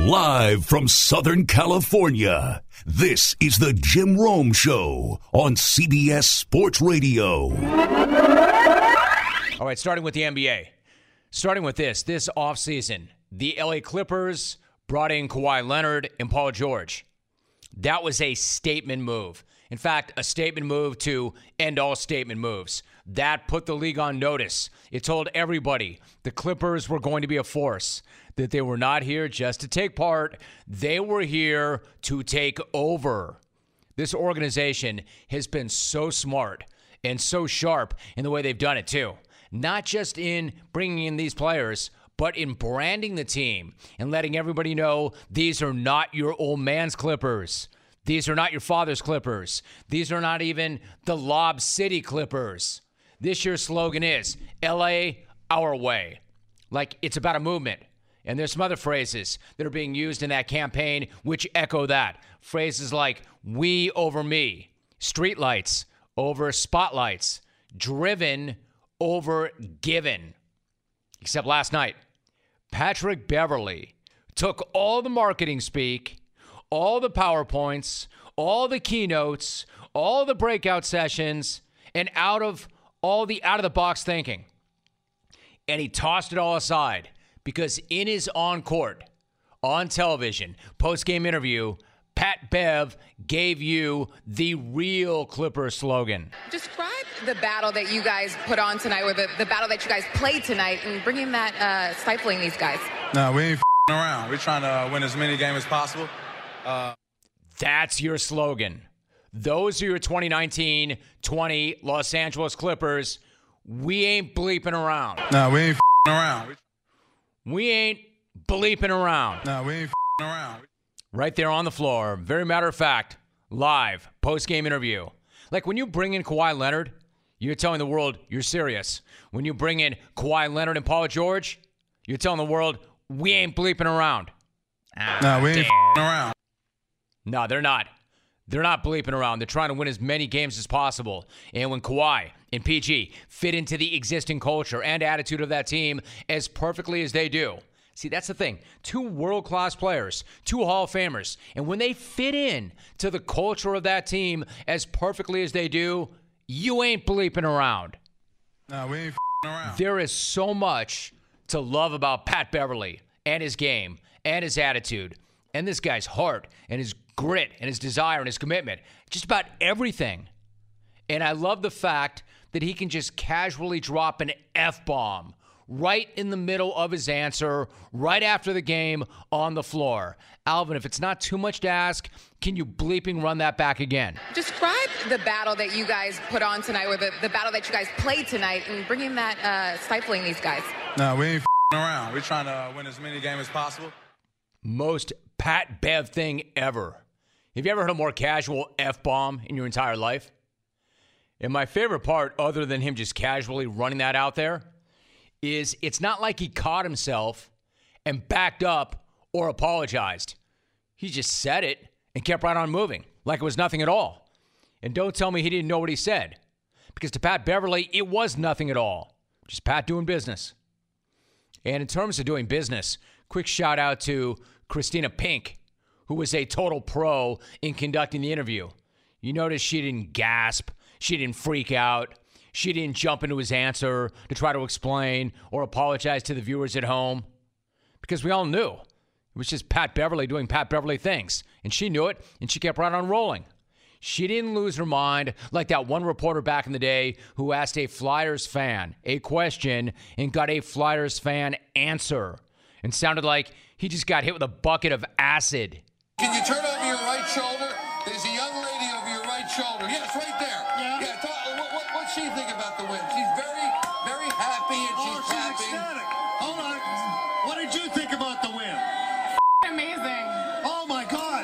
Live from Southern California, this is the Jim Rome Show on CBS Sports Radio. All right, starting with the NBA. Starting with this offseason, the LA Clippers brought in Kawhi Leonard and Paul George. That was a statement move. In fact, a statement move to end all statement moves. That put the league on notice. It told everybody the Clippers were going to be a force, that they were not here just to take part. They were here to take over. This organization has been so smart and so sharp in the way they've done it, too. Not just in bringing in these players, but in branding the team and letting everybody know these are not your old man's Clippers. These are not your father's Clippers. These are not even the Lob City Clippers. This year's slogan is LA, our way. Like it's about a movement. And there's some other phrases that are being used in that campaign which echo that. Phrases like we over me, streetlights over spotlights, driven over given. Except last night, Patrick Beverley took all the marketing speak, all the PowerPoints, all the keynotes, all the breakout sessions, and out of the box thinking. And he tossed it all aside because in his on-court, on television, post-game interview, Pat Bev gave you the real Clipper slogan. Describe the battle that you guys put on tonight, or the battle that you guys played tonight, and bringing that, stifling these guys. No, we ain't around. We're trying to win as many games as possible. That's your slogan. Those are your 2019-20 Los Angeles Clippers. We ain't bleeping around. No, we ain't around. We ain't bleeping around. No, we ain't around. Right there on the floor. Very matter of fact, live, post-game interview. Like when you bring in Kawhi Leonard, you're telling the world you're serious. When you bring in Kawhi Leonard and Paul George, you're telling the world we ain't bleeping around. No, we ain't around. No, they're not. They're not bleeping around. They're trying to win as many games as possible. And when Kawhi and PG fit into the existing culture and attitude of that team as perfectly as they do. See, that's the thing. Two world-class players, two Hall of Famers. And when they fit in to the culture of that team as perfectly as they do, you ain't bleeping around. No, we ain't around. There is so much to love about Pat Beverley and his game and his attitude and this guy's heart and his grit and his desire and his commitment. Just about everything. And I love the fact that he can just casually drop an F-bomb right in the middle of his answer, right after the game on the floor. Alvin, if it's not too much to ask, can you bleeping run that back again? Describe the battle that you guys put on tonight, or the battle that you guys played tonight, and bringing that, stifling these guys. No, we ain't around. We're trying to win as many games as possible. Most Pat Bev thing ever. Have you ever heard a more casual F-bomb in your entire life? And my favorite part, other than him just casually running that out there, is it's not like he caught himself and backed up or apologized. He just said it and kept right on moving like it was nothing at all. And don't tell me he didn't know what he said, because to Pat Beverley, it was nothing at all. Just Pat doing business. And in terms of doing business, quick shout out to Christina Pink, who was a total pro in conducting the interview. You notice she didn't gasp. She didn't freak out. She didn't jump into his answer to try to explain or apologize to the viewers at home, because we all knew it was just Pat Beverley doing Pat Beverley things, and she knew it, and she kept right on rolling. She didn't lose her mind like that one reporter back in the day who asked a Flyers fan a question and got a Flyers fan answer and sounded like he just got hit with a bucket of acid. Can you turn over your right shoulder? There's a young lady over your right shoulder. Yes, right there. Yeah. What's she think about the win? She's very, very happy, and she's clapping. Ecstatic. Hold on. What did you think about the win? Amazing. Oh my God.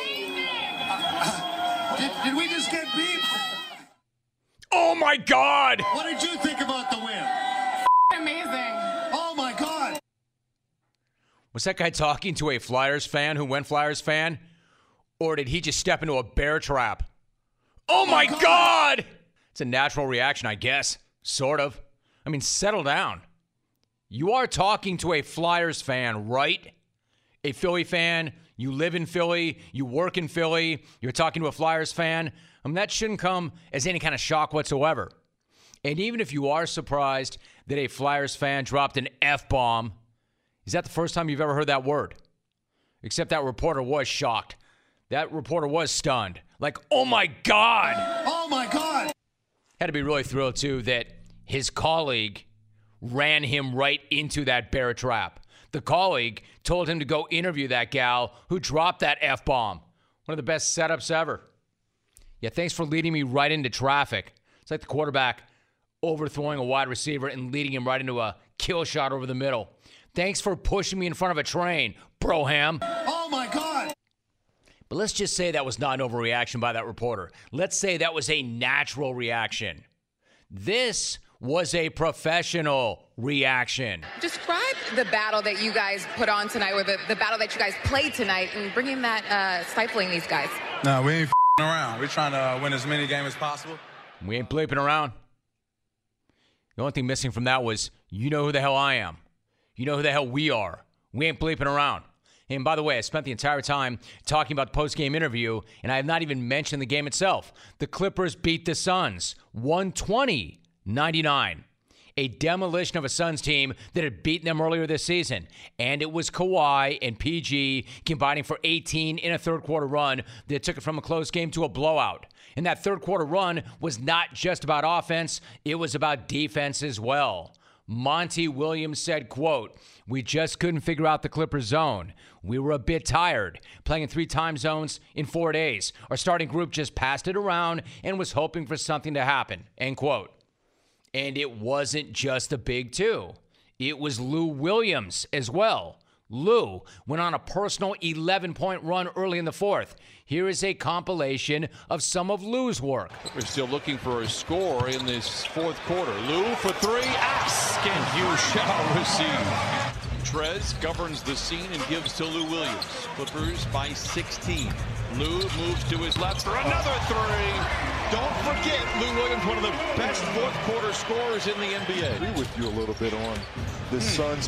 Did we just get beat? Oh my God! What did you think about the win? Amazing. Oh my God. Was that guy talking to a Flyers fan who went Flyers fan? Or did he just step into a bear trap? Oh my God! It's a natural reaction, I guess. Sort of. I mean, settle down. You are talking to a Flyers fan, right? a Philly fan, you live in Philly, you work in Philly, you're talking to a Flyers fan, that shouldn't come as any kind of shock whatsoever. And even if you are surprised that a Flyers fan dropped an F-bomb, is that the first time you've ever heard that word? Except that reporter was shocked. That reporter was stunned. Like, oh my God! Oh my God! Had to be really thrilled, too, that his colleague ran him right into that bear trap. The colleague told him to go interview that gal who dropped that F-bomb. One of the best setups ever. Yeah, thanks for leading me right into traffic. It's like the quarterback overthrowing a wide receiver and leading him right into a kill shot over the middle. Thanks for pushing me in front of a train, Broham. Oh my God! But let's just say that was not an overreaction by that reporter. Let's say that was a natural reaction. This was a professional reaction. Describe the battle that you guys put on tonight, or the battle that you guys played tonight, and bringing that, stifling these guys. No, we ain't around. We're trying to win as many games as possible. We ain't bleeping around. The only thing missing from that was, you know who the hell I am. You know who the hell we are. We ain't bleeping around. And by the way, I spent the entire time talking about the post-game interview, and I have not even mentioned the game itself. The Clippers beat the Suns 120-99. A demolition of a Suns team that had beaten them earlier this season. And it was Kawhi and PG combining for 18 in a third-quarter run that took it from a close game to a blowout. And that third-quarter run was not just about offense, it was about defense as well. Monty Williams said, quote, "We just couldn't figure out the Clippers zone. We were a bit tired, playing in 3 time zones in 4 days. Our starting group just passed it around and was hoping for something to happen," end quote. And it wasn't just the big two. It was Lou Williams as well. Lou went on a personal 11-point run early in the fourth. Here is a compilation of some of Lou's work. We're still looking for a score in this fourth quarter. Lou for 3. Ask and you shall receive. Trez governs the scene and gives to Lou Williams. Clippers by 16. Lou moves to his left for another 3. Don't forget, Lou Williams, one of the best fourth quarter scorers in the NBA. I agree with you a little bit on the Suns.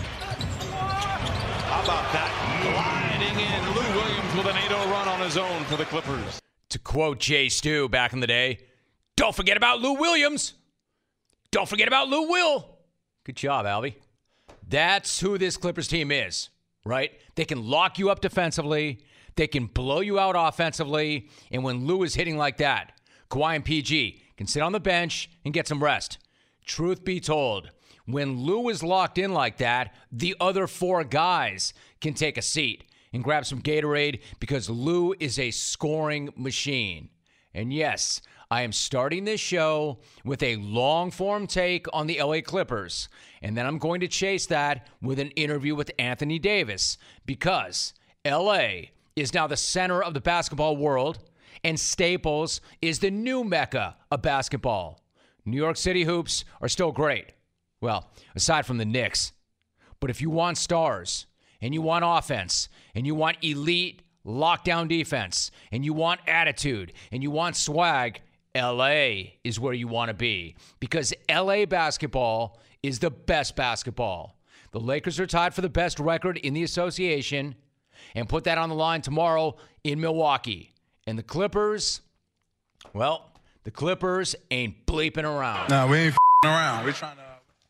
How about that? Gliding in. Lou Williams with an 8-0 run on his own for the Clippers. To quote Jay Stu back in the day, don't forget about Lou Williams. Don't forget about Lou Will. Good job, Albie. That's who this Clippers team is, right? They can lock you up defensively. They can blow you out offensively. And when Lou is hitting like that, Kawhi and PG can sit on the bench and get some rest. Truth be told, when Lou is locked in like that, the other 4 guys can take a seat and grab some Gatorade because Lou is a scoring machine. And yes, I am starting this show with a long-form take on the LA Clippers, and then I'm going to chase that with an interview with Anthony Davis because LA is now the center of the basketball world, and Staples is the new mecca of basketball. New York City hoops are still great. Well, aside from the Knicks. But if you want stars, and you want offense, and you want elite lockdown defense, and you want attitude, and you want swag, LA is where you want to be. Because LA basketball is the best basketball. The Lakers are tied for the best record in the association, and put that on the line tomorrow in Milwaukee. And the Clippers, well, the Clippers ain't bleeping around. No, we ain't around. We're trying to...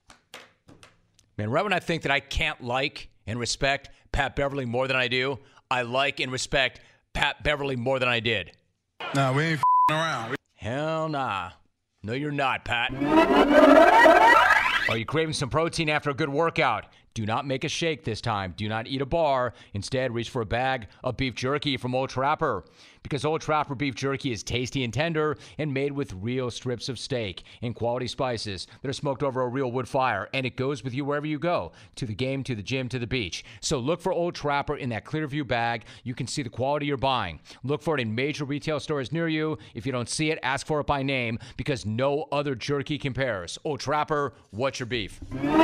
Man, right when I think that I can't like and respect Pat Beverly more than I do, I like and respect Pat Beverly more than I did. No, we ain't around. Hell nah. No, you're not, Pat. Are you craving some protein after a good workout? Do not make a shake this time. Do not eat a bar. Instead, reach for a bag of beef jerky from Old Trapper. Because Old Trapper beef jerky is tasty and tender and made with real strips of steak and quality spices that are smoked over a real wood fire. And it goes with you wherever you go. To the game, to the gym, to the beach. So look for Old Trapper in that Clearview bag. You can see the quality you're buying. Look for it in major retail stores near you. If you don't see it, ask for it by name because no other jerky compares. Old Trapper, what's your beef?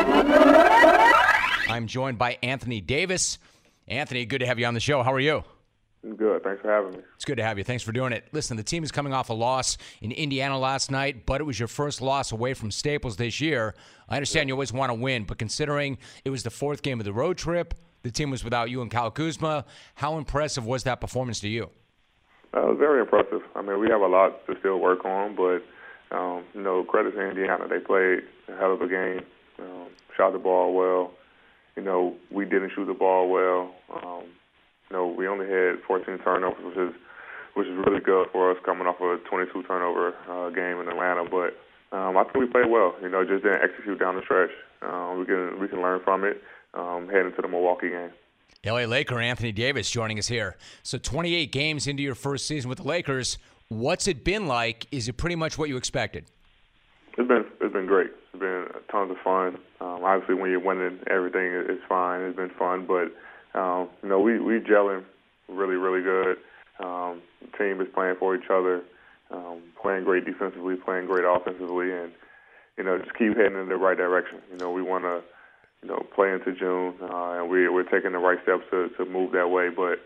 I'm joined by Anthony Davis. Anthony, good to have you on the show. How are you? Good. Thanks for having me. It's good to have you. Thanks for doing it. Listen, the team is coming off a loss in Indiana last night, but it was your first loss away from Staples this year. I understand you always want to win, but considering it was the 4th game of the road trip, the team was without you and Kyle Kuzma. How impressive was that performance to you? It was very impressive. I mean, we have a lot to still work on, but, credit to Indiana. They played a hell of a game, shot the ball well. We didn't shoot the ball well. We only had 14 turnovers, which is really good for us coming off of a 22 turnover game in Atlanta. But I think we played well. Just didn't execute down the stretch. We can learn from it heading to the Milwaukee game. LA Laker Anthony Davis joining us here. So 28 games into your first season with the Lakers. What's it been like? Is it pretty much what you expected? It's been great. It's been tons of fun. Obviously, when you're winning, everything is fine. It's been fun, but we gelling really, really good. The team is playing for each other, playing great defensively, playing great offensively, and just keep heading in the right direction. We want to play into June, and we're taking the right steps to move that way. But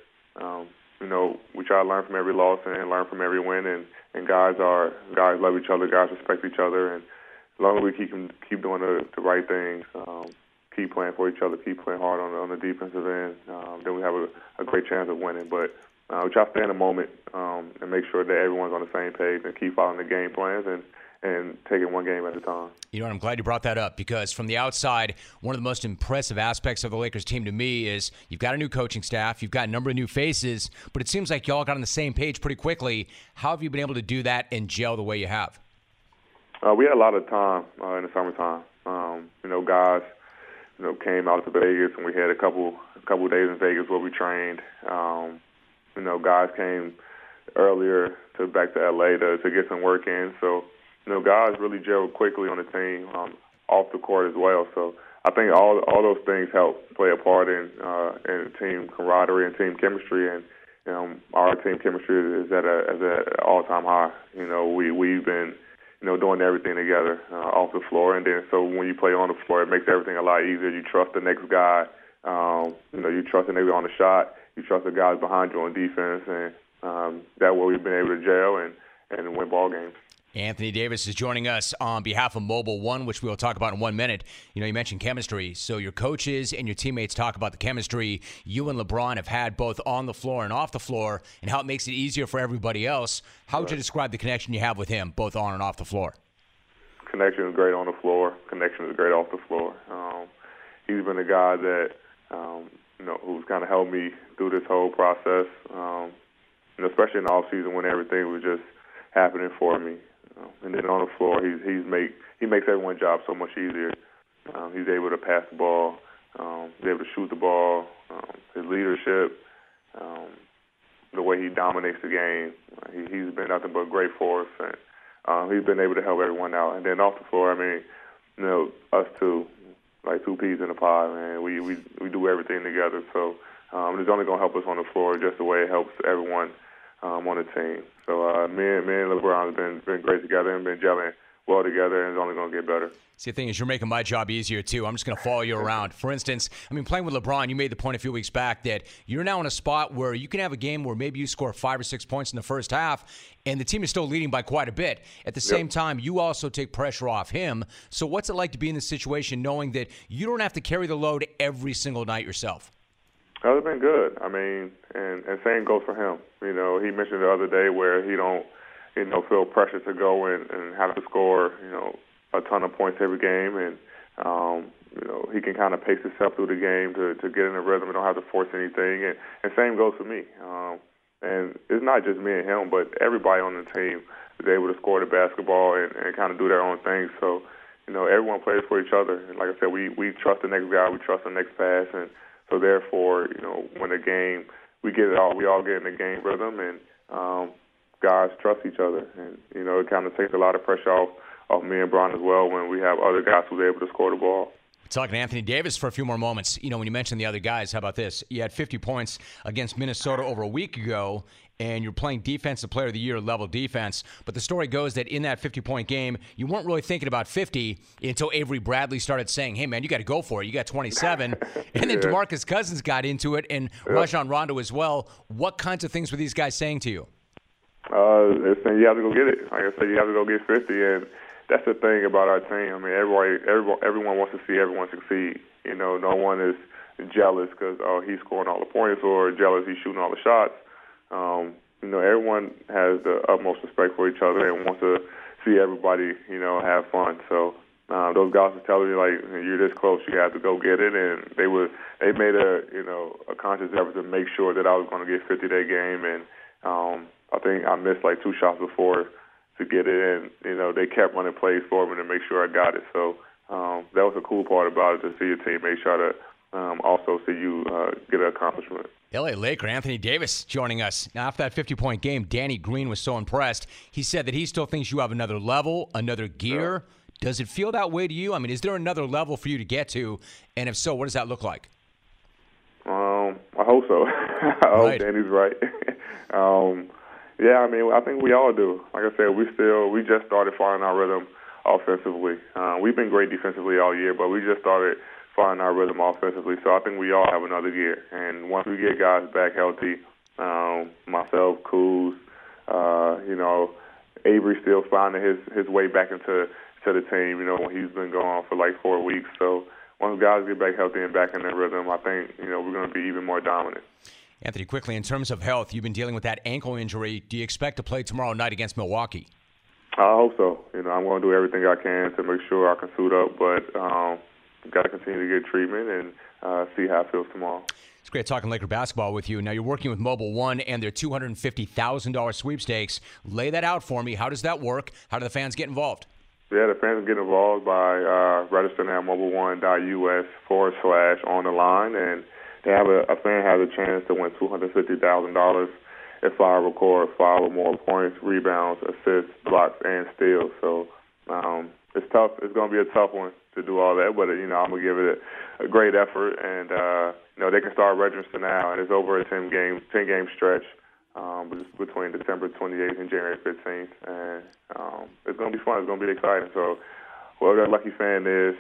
we try to learn from every loss and learn from every win, and guys love each other, guys respect each other, and as long as we keep doing the right things, keep playing for each other, keep playing hard on the defensive end, then we have a great chance of winning. But we try to stay in the moment and make sure that everyone's on the same page and keep following the game plans and taking one game at a time. I'm glad you brought that up because from the outside, one of the most impressive aspects of the Lakers team to me is you've got a new coaching staff, you've got a number of new faces, but it seems like y'all got on the same page pretty quickly. How have you been able to do that and gel the way you have? We had a lot of time in the summertime. Guys, came out to Vegas, and we had a couple days in Vegas where we trained. Guys came earlier back to LA to get some work in. So, guys really gelled quickly on the team, off the court as well. So I think all those things help play a part in team camaraderie and team chemistry. And our team chemistry is at an all-time high. We've been doing everything together off the floor, and then so when you play on the floor, it makes everything a lot easier. You trust the next guy. You trust the nigga on the shot. You trust the guys behind you on defense, and that way we've been able to gel and win ball games. Anthony Davis is joining us on behalf of Mobile One, which we will talk about in 1 minute. You mentioned chemistry. So your coaches and your teammates talk about the chemistry you and LeBron have had both on the floor and off the floor and how it makes it easier for everybody else. How would you describe the connection you have with him both on and off the floor? Connection is great on the floor. Connection is great off the floor. He's been a guy that, who's kind of helped me through this whole process, especially in the offseason when everything was just happening for me. And then on the floor, he makes everyone's job so much easier. He's able to pass the ball, he's able to shoot the ball. His leadership, the way he dominates the game, he's been nothing but great for us, and he's been able to help everyone out. And then off the floor, us two, like two peas in a pie, man. We do everything together. So it's only going to help us on the floor just the way it helps everyone on the team. So me and LeBron have been great together and been gelling well together, and it's only going to get better. See, the thing is, you're making my job easier, too. I'm just going to follow you around. For instance, playing with LeBron, you made the point a few weeks back that you're now in a spot where you can have a game where maybe you score 5 or 6 points in the first half, and the team is still leading by quite a bit. At the same time, you also take pressure off him. So what's it like to be in this situation knowing that you don't have to carry the load every single night yourself? It's been good. And same goes for him. He mentioned the other day where he don't, feel pressure to go and have to score, a ton of points every game. And, he can kind of pace himself through the game to get in a rhythm and don't have to force anything. And same goes for me. And it's not just me and him, but everybody on the team is able to score the basketball and kind of do their own thing. So, everyone plays for each other. And like I said, we trust the next guy, we trust the next pass. And so therefore, when the game, we all get in the game rhythm, and guys trust each other. And, it kind of takes a lot of pressure off me and Bron as well when we have other guys who's able to score the ball. Talking to Anthony Davis for a few more moments. When you mentioned the other guys, how about this? You had 50 points against Minnesota over a week ago, and you're playing Defensive Player of the Year level defense. But the story goes that in that 50-point game, you weren't really thinking about 50 until Avery Bradley started saying, hey, man, you got to go for it. You got 27. And then DeMarcus Cousins got into it, and Rajon Rondo as well. What kinds of things were these guys saying to you? They're saying you have to go get it. Like I said, you have to go get 50. And that's the thing about our team. Everyone wants to see everyone succeed. No one is jealous because, oh, he's scoring all the points, or jealous he's shooting all the shots. Everyone has the utmost respect for each other and wants to see everybody, have fun. So those guys were telling me, like, you're this close, you have to go get it, and they made a conscious effort to make sure that I was going to get 50-day game, and I think I missed like 2 shots before to get it, and they kept running plays for me to make sure I got it. So that was a cool part about it, to see your teammates try to also see you get an accomplishment. L.A. Laker Anthony Davis joining us. Now, after that 50-point game, Danny Green was so impressed. He said that he still thinks you have another level, another gear. Yeah. Does it feel that way to you? I mean, is there another level for you to get to? And if so, what does that look like? I hope so. I hope Danny's right. I think we all do. Like I said, we just started finding our rhythm offensively. We've been great defensively all year, but we just started finding our rhythm offensively. So I think we all have another gear. And once we get guys back healthy, myself, Kuz, Avery still finding his way back into the team, when he's been gone for like 4 weeks. So once guys get back healthy and back in their rhythm, I think, we're going to be even more dominant. Anthony, quickly, in terms of health, you've been dealing with that ankle injury. Do you expect to play tomorrow night against Milwaukee? I hope so. I'm going to do everything I can to make sure I can suit up, but got to continue to get treatment and see how it feels tomorrow. It's great talking Laker basketball with you. Now, you're working with Mobil 1 and their $250,000 sweepstakes. Lay that out for me. How does that work? How do the fans get involved? Yeah, the fans get involved by registering at mobil1.us/on the line, and they have a fan has a chance to win $250,000 if I record 5 or more points, rebounds, assists, blocks, and steals. So it's tough. It's going to be a tough one to do all that, but I'm going to give it a great effort, and they can start registering now, and it's over a 10-game stretch. Between December 28th and January 15th, and it's going to be fun. It's going to be exciting. So, whoever that lucky fan is,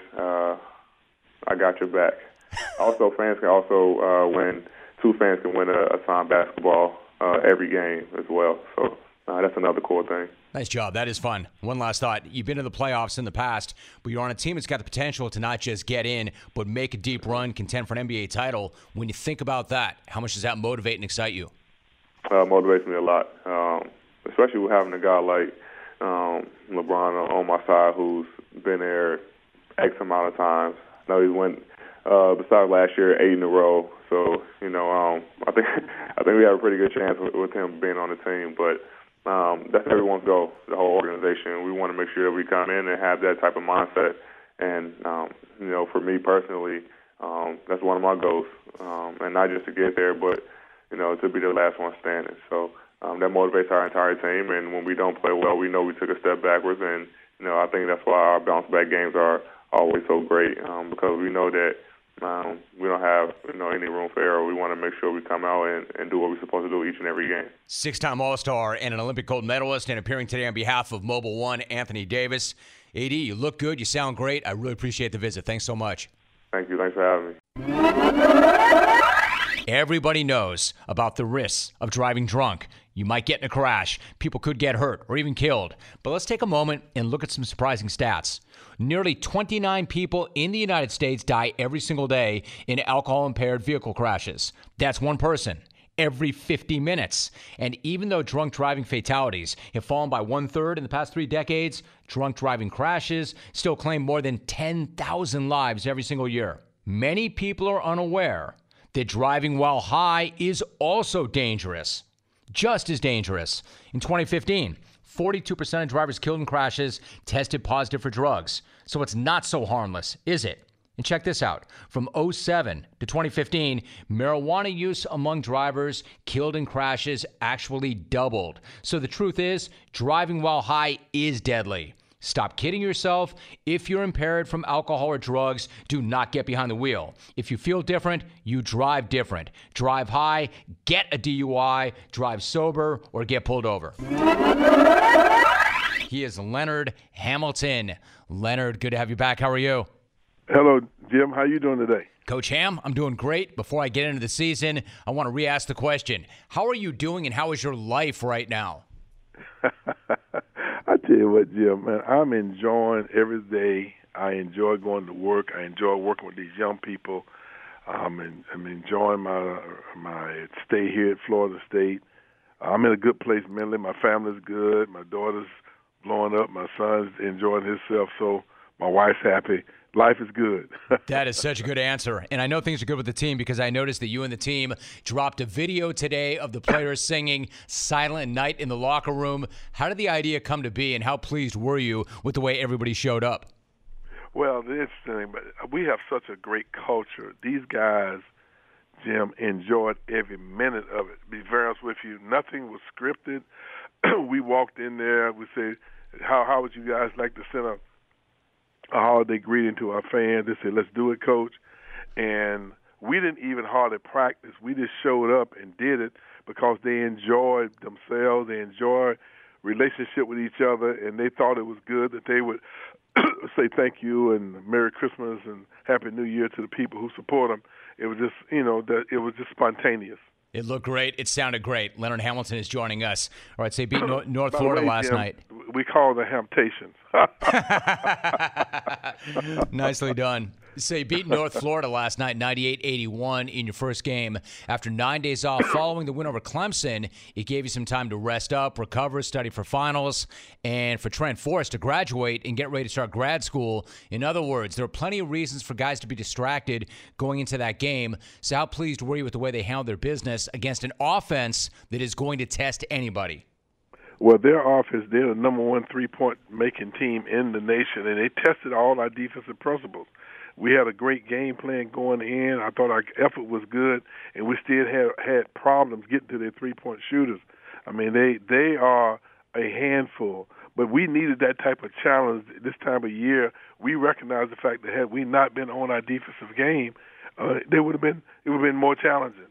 I got your back. Also, fans can win. 2 fans can win a signed basketball every game as well. So that's another cool thing. Nice job. That is fun. One last thought. You've been to the playoffs in the past, but you're on a team that's got the potential to not just get in, but make a deep run, contend for an NBA title. When you think about that, how much does that motivate and excite you? Motivates me a lot, especially with having a guy like LeBron on my side who's been there X amount of times. I know he's went, besides last year, 8 in a row. So, I think we have a pretty good chance with him being on the team. But that's everyone's goal, the whole organization. We want to make sure that we come in and have that type of mindset. And, for me personally, that's one of my goals. And not just to get there, but to be the last one standing. So that motivates our entire team, and when we don't play well, we know we took a step backwards, and, I think that's why our bounce-back games are always so great, because we know that we don't have, any room for error. We want to make sure we come out and do what we're supposed to do each and every game. 6-time All-Star and an Olympic gold medalist, and appearing today on behalf of Mobil 1, Anthony Davis. AD, you look good. You sound great. I really appreciate the visit. Thanks so much. Thank you. Thanks for having me. Everybody knows about the risks of driving drunk. You might get in a crash. People could get hurt or even killed. But let's take a moment and look at some surprising stats. Nearly 29 people in the United States die every single day in alcohol-impaired vehicle crashes. That's one person every 50 minutes. And even though drunk driving fatalities have fallen by 1/3 in the past 3 decades, drunk driving crashes still claim more than 10,000 lives every single year. Many people are unaware that driving while high is also dangerous, just as dangerous. In 2015, 42% of drivers killed in crashes tested positive for drugs. So it's not so harmless, is it? And check this out. From 2007 to 2015, marijuana use among drivers killed in crashes actually doubled. So the truth is, driving while high is deadly. Stop kidding yourself. If you're impaired from alcohol or drugs, do not get behind the wheel. If you feel different, you drive different. Drive high, get a DUI, drive sober, or get pulled over. He is Leonard Hamilton. Leonard, good to have you back. How are you? Hello, Jim. How you doing today? Coach Ham, I'm doing great. Before I get into the season, I want to re-ask the question. How are you doing and how is your life right now? I tell you what, Jim, man, I'm enjoying every day. I enjoy going to work. I enjoy working with these young people. I'm enjoying my stay here at Florida State. I'm in a good place mentally. My family's good. My daughter's blowing up. My son's enjoying himself. So my wife's happy. Life is good. That is such a good answer. And I know things are good with the team because I noticed that you and the team dropped a video today of the players singing Silent Night in the locker room. How did the idea come to be, and how pleased were you with the way everybody showed up? Well, the interesting thing, we have such a great culture. These guys, Jim, enjoyed every minute of it. To be very honest with you, nothing was scripted. We walked in there. We said, how would you guys like to send a holiday greeting to our fans? They said, let's do it, Coach. And we didn't even hardly practice. We just showed up and did it because they enjoyed themselves. They enjoyed relationship with each other, and they thought it was good that they would say thank you and Merry Christmas and Happy New Year to the people who support them. It was just, it was just spontaneous. It looked great. It sounded great. Leonard Hamilton is joining us. All right, so you beat North Florida last night. We call the Hamptations. Nicely done. So you beat North Florida last night, 98-81 in your first game. After 9 days off following the win over Clemson, it gave you some time to rest up, recover, study for finals, and for Trent Forrest to graduate and get ready to start grad school. In other words, there are plenty of reasons for guys to be distracted going into that game. So how pleased were you with the way they handled their business against an offense that is going to test anybody? Well, their offense, they're the number one three-point making team in the nation, and they tested all our defensive principles. We had a great game plan going in. I thought our effort was good, and we still had problems getting to their three-point shooters. I mean, they are a handful, but we needed that type of challenge this time of year. We recognize the fact that had we not been on our defensive game, it would have been more challenging.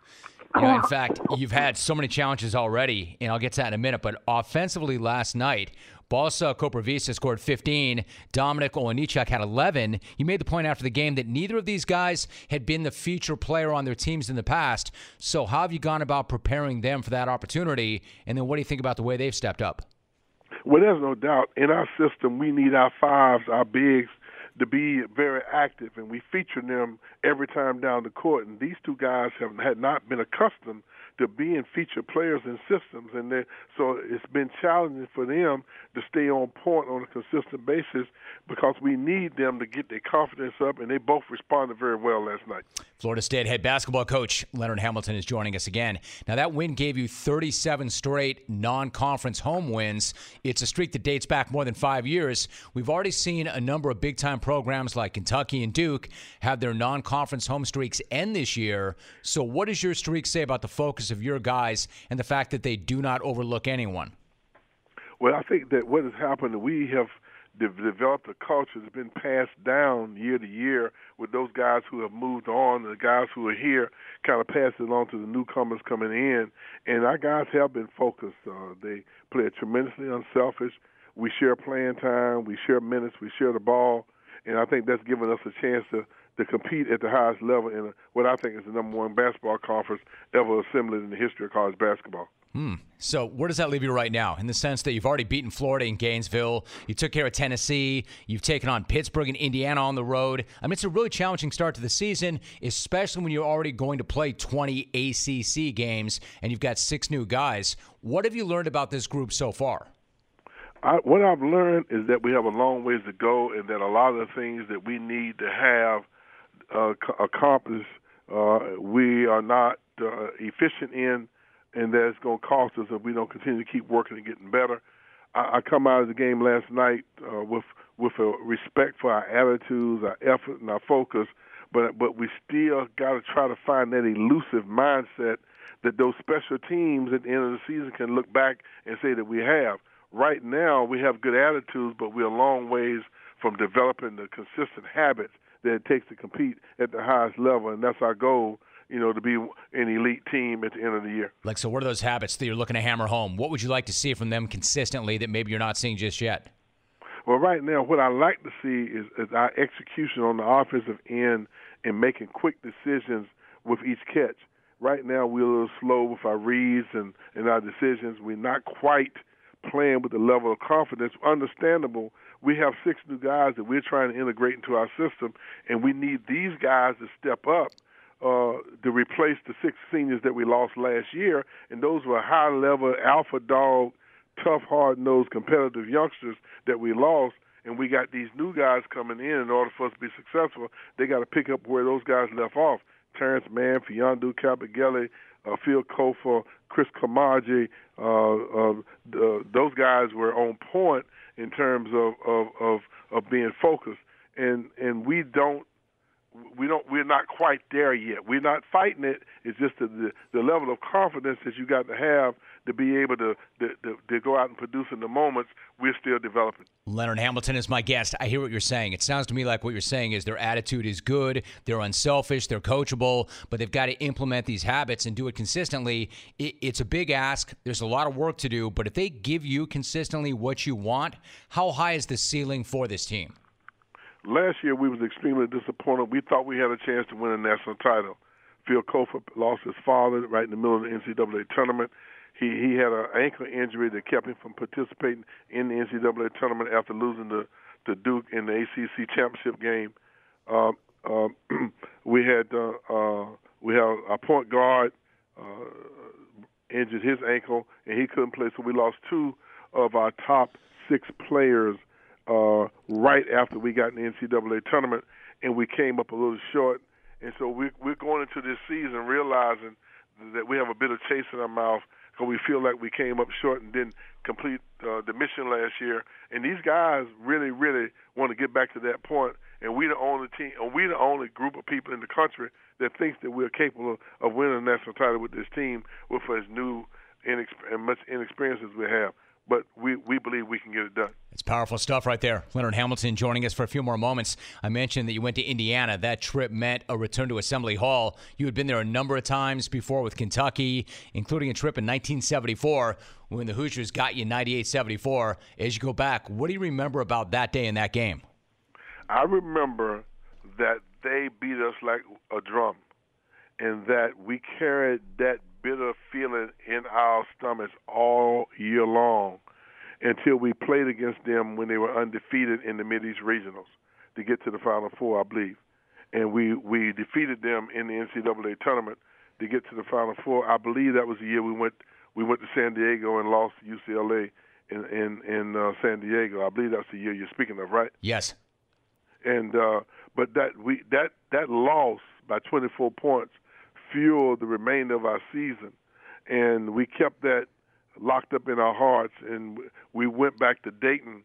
In fact, you've had so many challenges already, and I'll get to that in a minute, but offensively last night, Balsa Koprivica scored 15. Dominic Olejniczak had 11. You made the point after the game that neither of these guys had been the feature player on their teams in the past. So how have you gone about preparing them for that opportunity, and then what do you think about the way they've stepped up? Well, there's no doubt. In our system, we need our fives, our bigs, to be very active, and we feature them every time down the court. And these two guys had not been accustomed to being featured players in systems, and so it's been challenging for them to stay on point on a consistent basis because we need them to get their confidence up, and they both responded very well last night. Florida State head basketball coach Leonard Hamilton is joining us again. Now, that win gave you 37 straight non-conference home wins. It's a streak that dates back more than 5 years. We've already seen a number of big-time programs like Kentucky and Duke have their non-conference home streaks end this year. So what does your streak say about the focus of your guys and the fact that they do not overlook anyone? Well, I think that what has happened, we have developed a culture that's been passed down year to year with those guys who have moved on, and the guys who are here kind of pass it on to the newcomers coming in. And our guys have been focused. They play tremendously unselfish. We share playing time. We share minutes. We share the ball. And I think that's given us a chance to compete at the highest level in what I think is the number one basketball conference ever assembled in the history of college basketball. So where does that leave you right now, in the sense that you've already beaten Florida in Gainesville, you took care of Tennessee, you've taken on Pittsburgh and Indiana on the road? I mean, it's a really challenging start to the season, especially when you're already going to play 20 ACC games and you've got 6 new guys. What have you learned about this group so far? What I've learned is that we have a long ways to go, and that a lot of the things that we need to have accomplished, we are not efficient in, and that it's going to cost us if we don't continue to keep working and getting better. I come out of the game last night with a respect for our attitudes, our effort, and our focus, but we still got to try to find that elusive mindset that those special teams at the end of the season can look back and say that we have. Right now, we have good attitudes, but we're a long ways from developing the consistent habits that it takes to compete at the highest level, and that's our goal, to be an elite team at the end of the year. So what are those habits that you're looking to hammer home? What would you like to see from them consistently that maybe you're not seeing just yet? Well, right now, what I like to see is our execution on the offensive end and making quick decisions with each catch. Right now, we're a little slow with our reads and our decisions. We're not quite playing with the level of confidence. Understandable. We have 6 new guys that we're trying to integrate into our system, and we need these guys to step up to replace the 6 seniors that we lost last year, and those were high-level, alpha dog, tough, hard-nosed, competitive youngsters that we lost. And we got these new guys coming in order for us to be successful. They got to pick up where those guys left off. Terrence Mann, Fiondu Kabagele, Phil Kofa, Chris Kamaji, those guys were on point in terms of being focused. And we're not quite there yet. We're not fighting it. It's just the level of confidence that you got to have to be able to go out and produce in the moments. We're still developing. Leonard Hamilton is my guest. I hear what you're saying. It sounds to me like what you're saying is their attitude is good, they're unselfish, they're coachable, but they've got to implement these habits and do it consistently. It's a big ask. There's a lot of work to do, but if they give you consistently what you want, how high is the ceiling for this team? Last year, we was extremely disappointed. We thought we had a chance to win a national title. Phil Kofa lost his father right in the middle of the NCAA tournament. He had an ankle injury that kept him from participating in the NCAA tournament after losing to Duke in the ACC championship game. We had our point guard injured his ankle, and he couldn't play, so we lost 2 of our top 6 players right after we got in the NCAA tournament, and we came up a little short. And so we're going into this season realizing that we have a bit of taste in our mouth because we feel like we came up short and didn't complete the mission last year. And these guys really, really want to get back to that point. And we're the only team, or we're the only group of people in the country that thinks that we're capable of winning a national title with this team, with as new and much inexperience as we have. But we believe we can get it done. It's powerful stuff right there. Leonard Hamilton joining us for a few more moments. I mentioned that you went to Indiana. That trip meant a return to Assembly Hall. You had been there a number of times before with Kentucky, including a trip in 1974 when the Hoosiers got you 98-74. As you go back, what do you remember about that day and that game? I remember that they beat us like a drum and that we carried that bitter feeling in our stomachs all year long until we played against them when they were undefeated in the Mideast Regionals to get to the Final Four, I believe. And we defeated them in the NCAA tournament to get to the Final Four. I believe that was the year we went to San Diego and lost to UCLA in San Diego. I believe that's the year you're speaking of, right? Yes. And but that loss by 24 points fueled the remainder of our season, and we kept that locked up in our hearts, and we went back to Dayton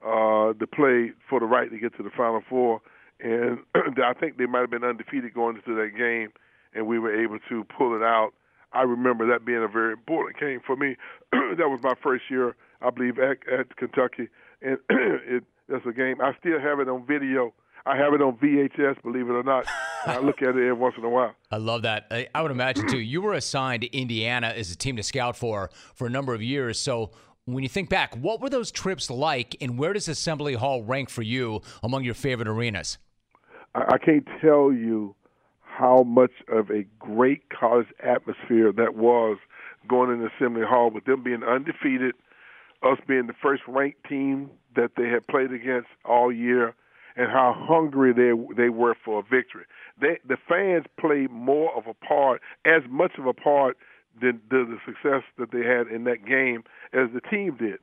to play for the right to get to the Final Four, and I think they might have been undefeated going into that game, and we were able to pull it out. I remember that being a very important game for me. That was my first year, I believe, at Kentucky, and that's a game. I still have it on video. I have it on VHS, believe it or not. I look at it every once in a while. I love that. I would imagine, too, you were assigned to Indiana as a team to scout for a number of years. So when you think back, what were those trips like, and where does Assembly Hall rank for you among your favorite arenas? I can't tell you how much of a great college atmosphere that was going in Assembly Hall with them being undefeated, us being the first-ranked team that they had played against all year, and how hungry they were for a victory. The fans played more of a part, as much of a part than the success that they had in that game as the team did.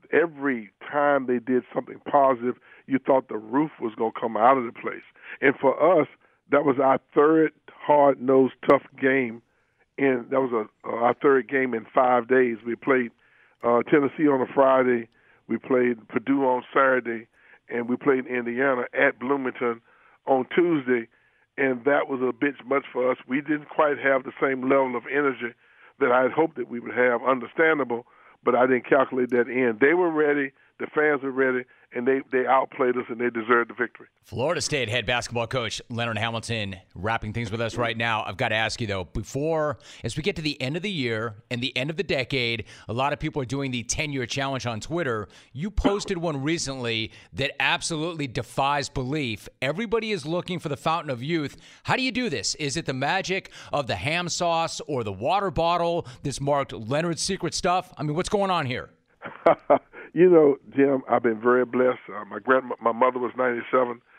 Every time they did something positive, you thought the roof was going to come out of the place. And for us, that was our third hard-nosed, tough game. And that was our third game in 5 days. We played Tennessee on a Friday. We played Purdue on Saturday. And we played Indiana at Bloomington on Tuesday, and that was a bit much for us. We didn't quite have the same level of energy that I had hoped that we would have, understandable, but I didn't calculate that in. They were ready, the fans were ready, and they outplayed us, and they deserved the victory. Florida State head basketball coach Leonard Hamilton wrapping things with us right now. I've got to ask you, though, as we get to the end of the year and the end of the decade, a lot of people are doing the 10-year challenge on Twitter. You posted one recently that absolutely defies belief. Everybody is looking for the fountain of youth. How do you do this? Is it the magic of the ham sauce or the water bottle that's marked Leonard's secret stuff? I mean, what's going on here? You know, Jim, I've been very blessed. My mother was 97.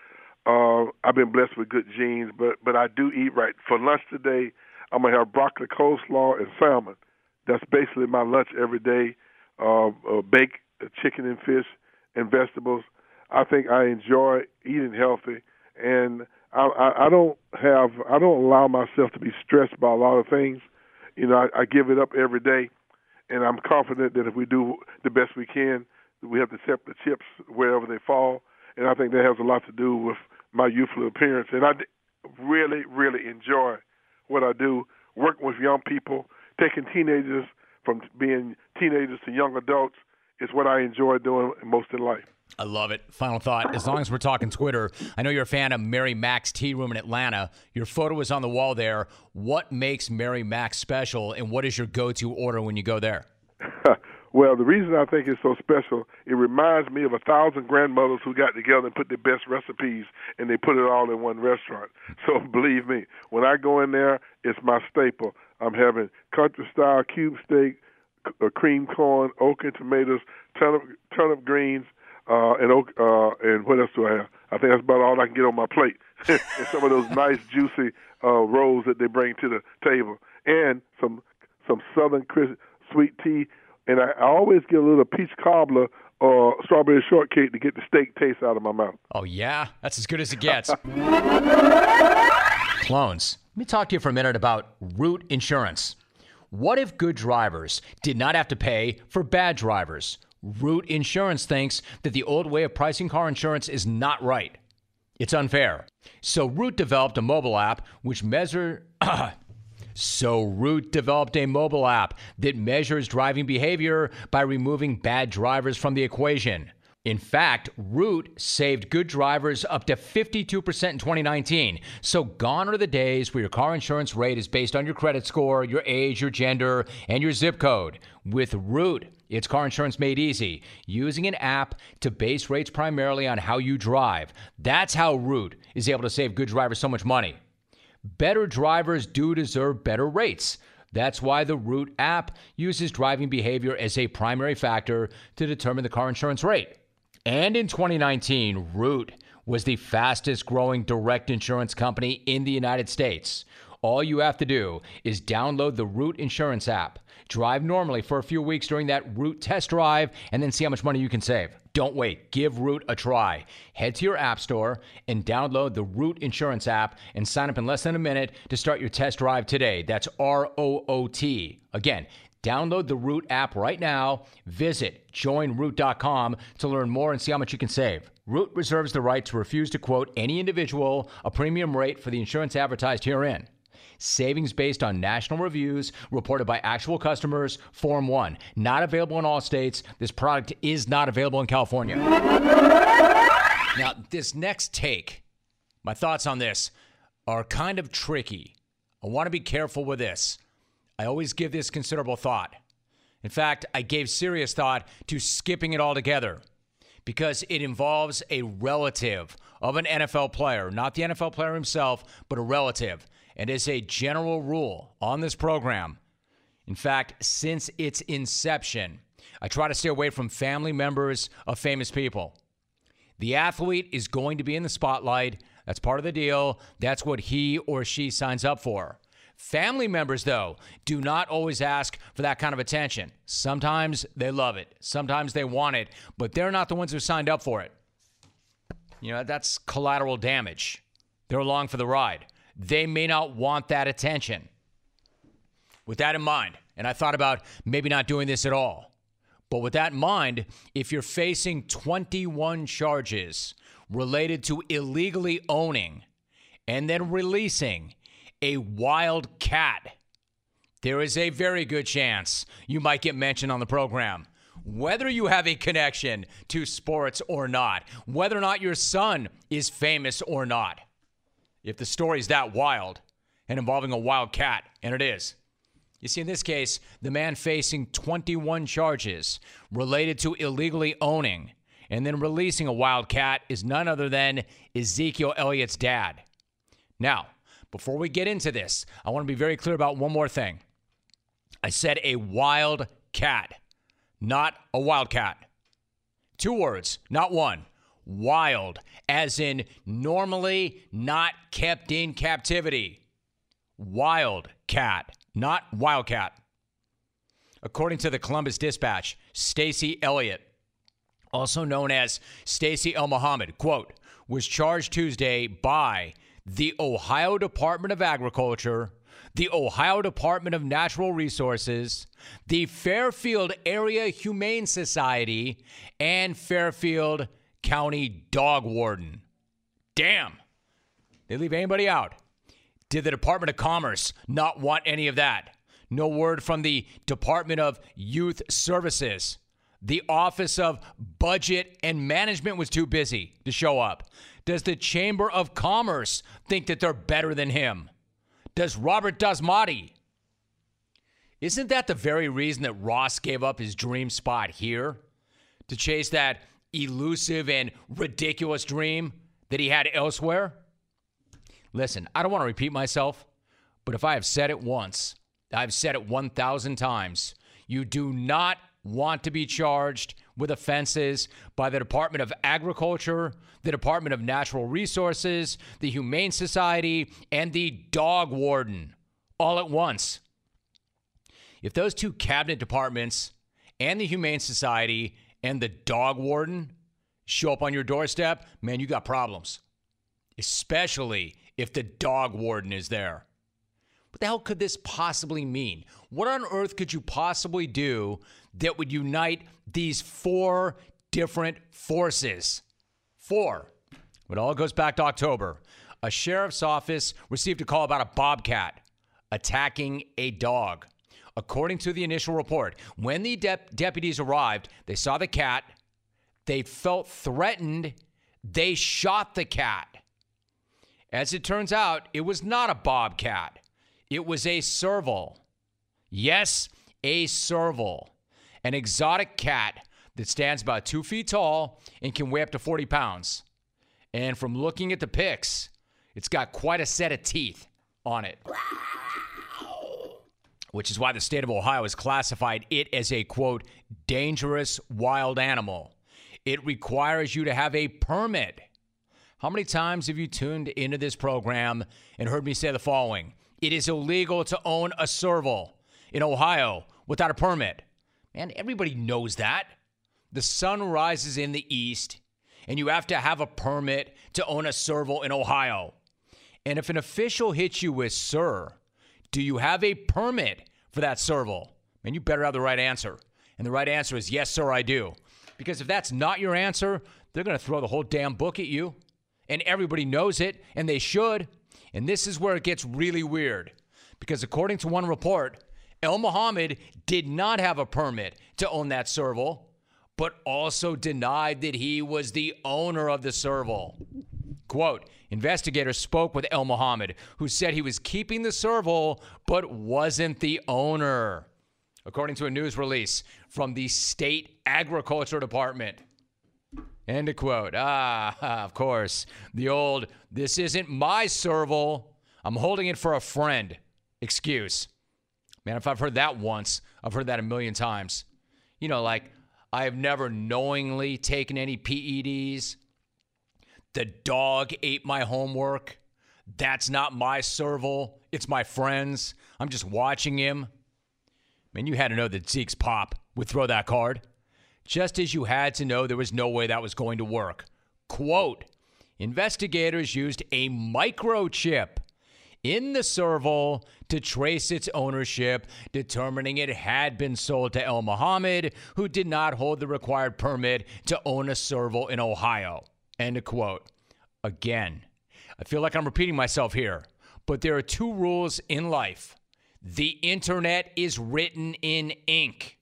I've been blessed with good genes, but I do eat right. For lunch today, I'm going to have broccoli coleslaw and salmon. That's basically my lunch every day. Baked chicken and fish and vegetables. I think I enjoy eating healthy, and I don't allow myself to be stressed by a lot of things. I give it up every day, and I'm confident that if we do the best we can, we have to accept the chips wherever they fall. And I think that has a lot to do with my youthful appearance. And I really, really enjoy what I do, working with young people, taking teenagers from being teenagers to young adults is what I enjoy doing most in life. I love it. Final thought. As long as we're talking Twitter, I know you're a fan of Mary Mac's Tea Room in Atlanta. Your photo is on the wall there. What makes Mary Mac special, and what is your go-to order when you go there? Well, the reason I think it's so special, it reminds me of 1,000 grandmothers who got together and put their best recipes, and they put it all in one restaurant. So believe me, when I go in there, it's my staple. I'm having country-style cube steak, cream corn, okra and tomatoes, turnip greens, and what else do I have? I think that's about all I can get on my plate. And some of those nice, juicy rolls that they bring to the table, and some Southern crisp sweet tea. And I always get a little peach cobbler or strawberry shortcake to get the steak taste out of my mouth. Oh, yeah? That's as good as it gets. Clones, let me talk to you for a minute about Root Insurance. What if good drivers did not have to pay for bad drivers? Root Insurance thinks that the old way of pricing car insurance is not right. It's unfair. So Root developed a mobile app that measures driving behavior by removing bad drivers from the equation. In fact, Root saved good drivers up to 52% in 2019. So gone are the days where your car insurance rate is based on your credit score, your age, your gender, and your zip code. With Root, it's car insurance made easy, using an app to base rates primarily on how you drive. That's how Root is able to save good drivers so much money. Better drivers do deserve better rates. That's why the Root app uses driving behavior as a primary factor to determine the car insurance rate. And in 2019, Root was the fastest growing direct insurance company in the United States. All you have to do is download the Root Insurance app, drive normally for a few weeks during that Root test drive, and then see how much money you can save. Don't wait. Give Root a try. Head to your app store and download the Root Insurance app and sign up in less than a minute to start your test drive today. That's ROOT. Again, download the Root app right now. Visit joinroot.com to learn more and see how much you can save. Root reserves the right to refuse to quote any individual a premium rate for the insurance advertised herein. Savings based on national reviews reported by actual customers. Form 1. Not available in all states. This product is not available in California. Now, this next take, my thoughts on this are kind of tricky. I want to be careful with this. I always give this considerable thought. In fact, I gave serious thought to skipping it altogether because it involves a relative of an NFL player, not the NFL player himself, but a relative. And as a general rule on this program, in fact, since its inception, I try to stay away from family members of famous people. The athlete is going to be in the spotlight. That's part of the deal. That's what he or she signs up for. Family members, though, do not always ask for that kind of attention. Sometimes they love it. Sometimes they want it, but they're not the ones who signed up for it. You know, that's collateral damage. They're along for the ride. They may not want that attention. With that in mind, and I thought about maybe not doing this at all, but with that in mind, if you're facing 21 charges related to illegally owning and then releasing a wild cat, there is a very good chance you might get mentioned on the program. Whether you have a connection to sports or not, whether or not your son is famous or not. If the story's that wild and involving a wild cat, and it is. You see, in this case, the man facing 21 charges related to illegally owning and then releasing a wild cat is none other than Ezekiel Elliott's dad. Now, before we get into this, I want to be very clear about one more thing. I said a wild cat, not a wildcat. 2 words, not one. wild, as in normally not kept in captivity. Wild cat, not wildcat. According to the Columbus Dispatch, Stacey Elliott, also known as Stacey El-Mohamed, quote, was charged Tuesday by the Ohio Department of Agriculture, the Ohio Department of Natural Resources, the Fairfield Area Humane Society, and Fairfield County Dog Warden. Damn. They leave anybody out. Did the Department of Commerce not want any of that? No word from the Department of Youth Services. The Office of Budget and Management was too busy to show up. Does the Chamber of Commerce think that they're better than him? Does Robert Dasmati? Isn't that the very reason that Ross gave up his dream spot here? To chase that elusive and ridiculous dream that he had elsewhere? Listen, I don't want to repeat myself, but if I have said it once, I've said it 1,000 times. You do not want to be charged with offenses by the Department of Agriculture, the Department of Natural Resources, the Humane Society, and the Dog Warden all at once. If those two cabinet departments and the Humane Society and the Dog Warden show up on your doorstep, man, you got problems. Especially if the Dog Warden is there. What the hell could this possibly mean? What on earth could you possibly do that would unite these four different forces? Four. It all goes back to October. A sheriff's office received a call about a bobcat attacking a dog. According to the initial report, when the deputies arrived, they saw the cat. They felt threatened. They shot the cat. As it turns out, it was not a bobcat. It was a serval. Yes, a serval. An exotic cat that stands about 2 feet tall and can weigh up to 40 pounds. And from looking at the pics, it's got quite a set of teeth on it. Which is why the state of Ohio has classified it as a, quote, dangerous wild animal. It requires you to have a permit. How many times have you tuned into this program and heard me say the following? It is illegal to own a serval in Ohio without a permit. Man, everybody knows that. The sun rises in the east, and you have to have a permit to own a serval in Ohio. And if an official hits you with, sir, do you have a permit for that serval? Man, you better have the right answer. And the right answer is, yes, sir, I do. Because if that's not your answer, they're going to throw the whole damn book at you. And everybody knows it, and they should. And this is where it gets really weird. Because according to one report, El-Mohamed did not have a permit to own that serval, but also denied that he was the owner of the serval. Quote, investigators spoke with El-Mohamed, who said he was keeping the serval, but wasn't the owner. According to a news release from the state agriculture department. End of quote. Of course. The old, this isn't my serval, I'm holding it for a friend excuse. Man, if I've heard that once, I've heard that a million times. You know, like, I have never knowingly taken any PEDs. The dog ate my homework. That's not my serval. It's my friend's. I'm just watching him. Man, you had to know that Zeke's pop would throw that card. Just as you had to know there was no way that was going to work. Quote, investigators used a microchip in the serval to trace its ownership, determining it had been sold to El-Mohamed, who did not hold the required permit to own a serval in Ohio. End of quote. Again, I feel like I'm repeating myself here, but there are two rules in life. The internet is written in ink,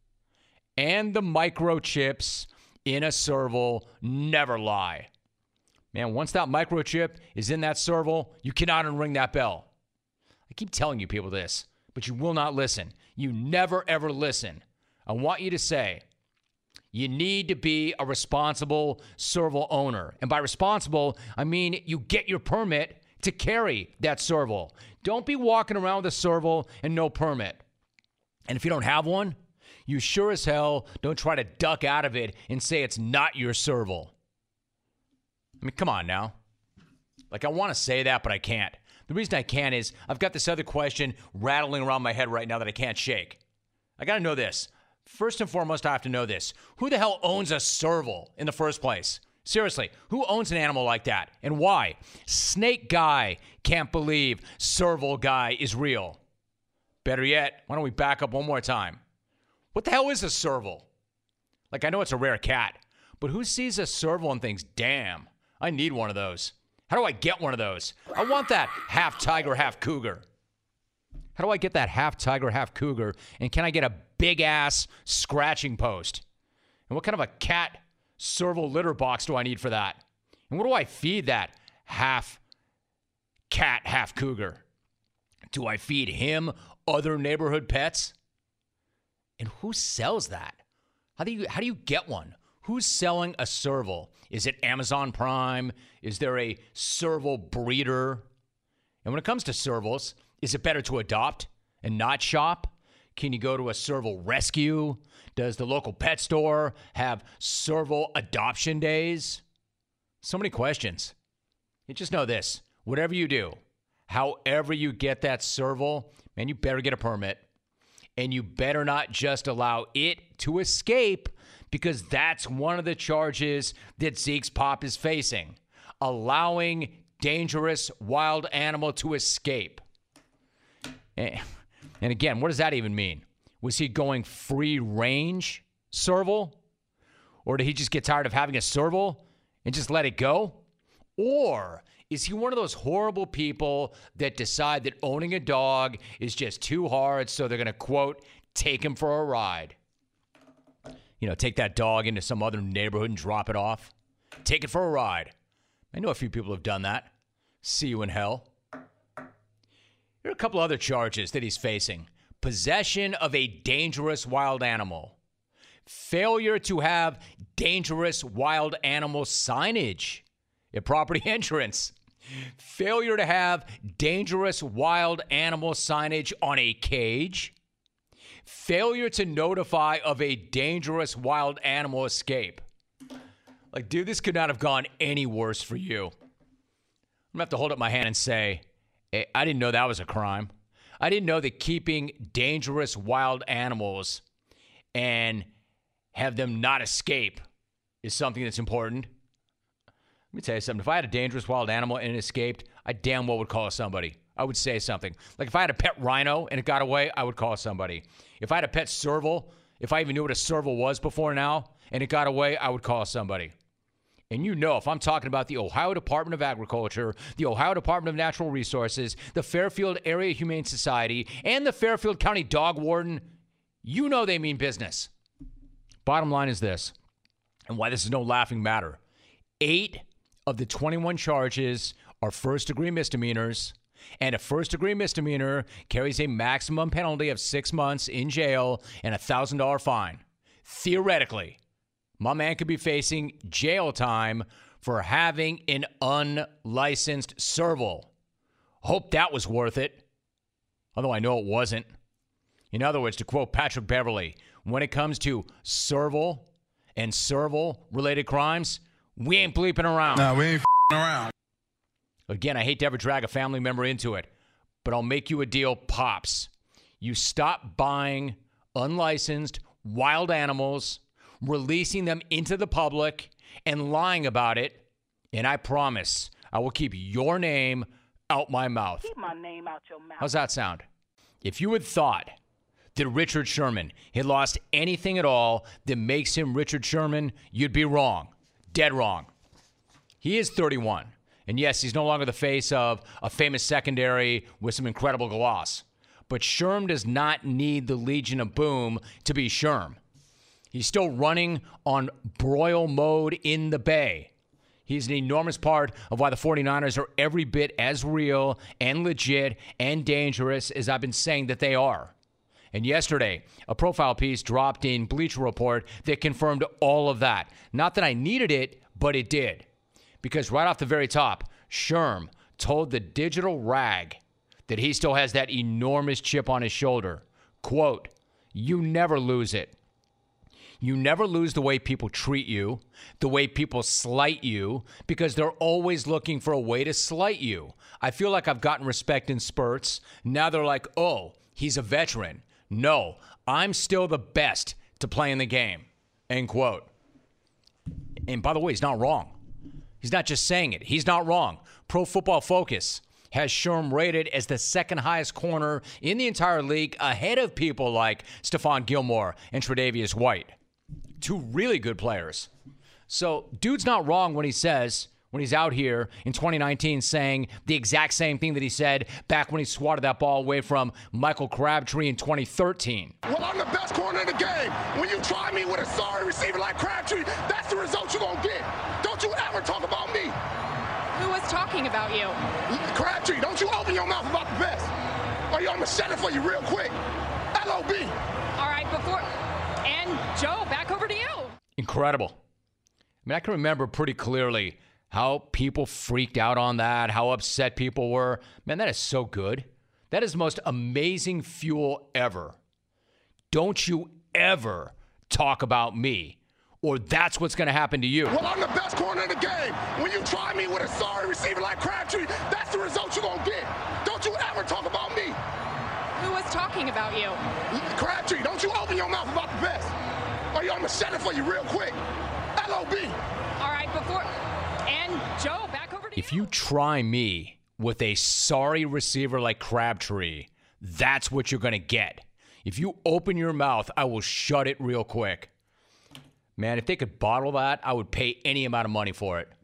and the microchips in a serval never lie. Man, once that microchip is in that serval, you cannot unring that bell. I keep telling you people this, but you will not listen. You never, ever listen. I want you to say, you need to be a responsible serval owner. And by responsible, I mean you get your permit to carry that serval. Don't be walking around with a serval and no permit. And if you don't have one, you sure as hell don't try to duck out of it and say it's not your serval. I mean, come on now. Like, I want to say that, but I can't. The reason I can't is I've got this other question rattling around my head right now that I can't shake. I got to know this. First and foremost, I have to know this. Who the hell owns a serval in the first place? Seriously, who owns an animal like that and why? Snake guy can't believe serval guy is real. Better yet, why don't we back up one more time? What the hell is a serval? Like, I know it's a rare cat, but who sees a serval and thinks, damn, I need one of those? How do I get one of those? I want that half tiger, half cougar. How do I get that half tiger, half cougar? And can I get a big-ass scratching post? And what kind of a cat serval litter box do I need for that? And what do I feed that half cat, half cougar? Do I feed him other neighborhood pets? And who sells that? How do you get one? Who's selling a serval? Is it Amazon Prime? Is there a serval breeder? And when it comes to servals, is it better to adopt and not shop? Can you go to a serval rescue? Does the local pet store have serval adoption days? So many questions. You just know this. Whatever you do, however you get that serval, man, you better get a permit. And you better not just allow it to escape, because that's one of the charges that Zeke's pop is facing. Allowing dangerous wild animal to escape. And again, what does that even mean? Was he going free range serval? Or did he just get tired of having a serval and just let it go? Or is he one of those horrible people that decide that owning a dog is just too hard, so they're going to, quote, take him for a ride? You know, take that dog into some other neighborhood and drop it off. Take it for a ride. I know a few people have done that. See you in hell. Here are a couple other charges that he's facing. Possession of a dangerous wild animal. Failure to have dangerous wild animal signage at property entrance. Failure to have dangerous wild animal signage on a cage. Failure to notify of a dangerous wild animal escape. Like, dude, this could not have gone any worse for you. I'm going to have to hold up my hand and say, hey, I didn't know that was a crime. I didn't know that keeping dangerous wild animals and have them not escape is something that's important. Let me tell you something. If I had a dangerous wild animal and it escaped, I damn well would call somebody. I would say something. Like, if I had a pet rhino and it got away, I would call somebody. If I had a pet serval, if I even knew what a serval was before now, and it got away, I would call somebody. And you know, if I'm talking about the Ohio Department of Agriculture, the Ohio Department of Natural Resources, the Fairfield Area Humane Society, and the Fairfield County Dog Warden, you know they mean business. Bottom line is this, and why this is no laughing matter. 8 of the 21 charges are first-degree misdemeanors, and a first-degree misdemeanor carries a maximum penalty of 6 months in jail and a $1,000 fine. Theoretically, my man could be facing jail time for having an unlicensed serval. Hope that was worth it, although I know it wasn't. In other words, to quote Patrick Beverly, when it comes to serval and serval-related crimes, we ain't bleeping around. No, we ain't around. Again, I hate to ever drag a family member into it, but I'll make you a deal, Pops. You stop buying unlicensed wild animals, releasing them into the public, and lying about it, and I promise I will keep your name out my mouth. Keep my name out your mouth. How's that sound? If you had thought that Richard Sherman had lost anything at all that makes him Richard Sherman, you'd be wrong. Dead wrong. He is 31. And yes, he's no longer the face of a famous secondary with some incredible gloss. But Sherm does not need the Legion of Boom to be Sherm. He's still running on broil mode in the Bay. He's an enormous part of why the 49ers are every bit as real and legit and dangerous as I've been saying that they are. And yesterday, a profile piece dropped in Bleacher Report that confirmed all of that. Not that I needed it, but it did. Because right off the very top, Sherm told the Digital Rag that he still has that enormous chip on his shoulder. Quote, "You never lose it. You never lose the way people treat you, the way people slight you, because they're always looking for a way to slight you. I feel like I've gotten respect in spurts. Now they're like, oh, he's a veteran. No, I'm still the best to play in the game. End quote. And by the way, he's not wrong. He's not just saying it. He's not wrong. Pro Football Focus has Sherm rated as the second highest corner in the entire league, ahead of people like Stephon Gilmore and Tre'Davious White. Two really good players. So dude's not wrong when he says, when he's out here in 2019 saying the exact same thing that he said back when he swatted that ball away from Michael Crabtree in 2013. Well, I'm the best corner in the game. When you try me with a sorry receiver like Crabtree, that's the result you're going to get. Don't you ever talk about me. Who was talking about you? Crabtree, don't you open your mouth about the best. Or I'm going to set it for you real quick. LOB. All right, and Joe, back over to you. Incredible. I mean, I can remember pretty clearly how people freaked out on that, how upset people were. Man, that is so good. That is the most amazing fuel ever. Don't you ever talk about me, or that's what's going to happen to you. Well, I'm the best corner in the game. When you try me with a sorry receiver like Crabtree, that's the result you're going to get. Don't you ever talk about me. Who was talking about you? Crabtree, don't you open your mouth about the best. Or I'm going to set it for you real quick. LOB. All right, and Joe, back over to you. If you try me with a sorry receiver like Crabtree, that's what you're going to get. If you open your mouth, I will shut it real quick. Man, if they could bottle that, I would pay any amount of money for it.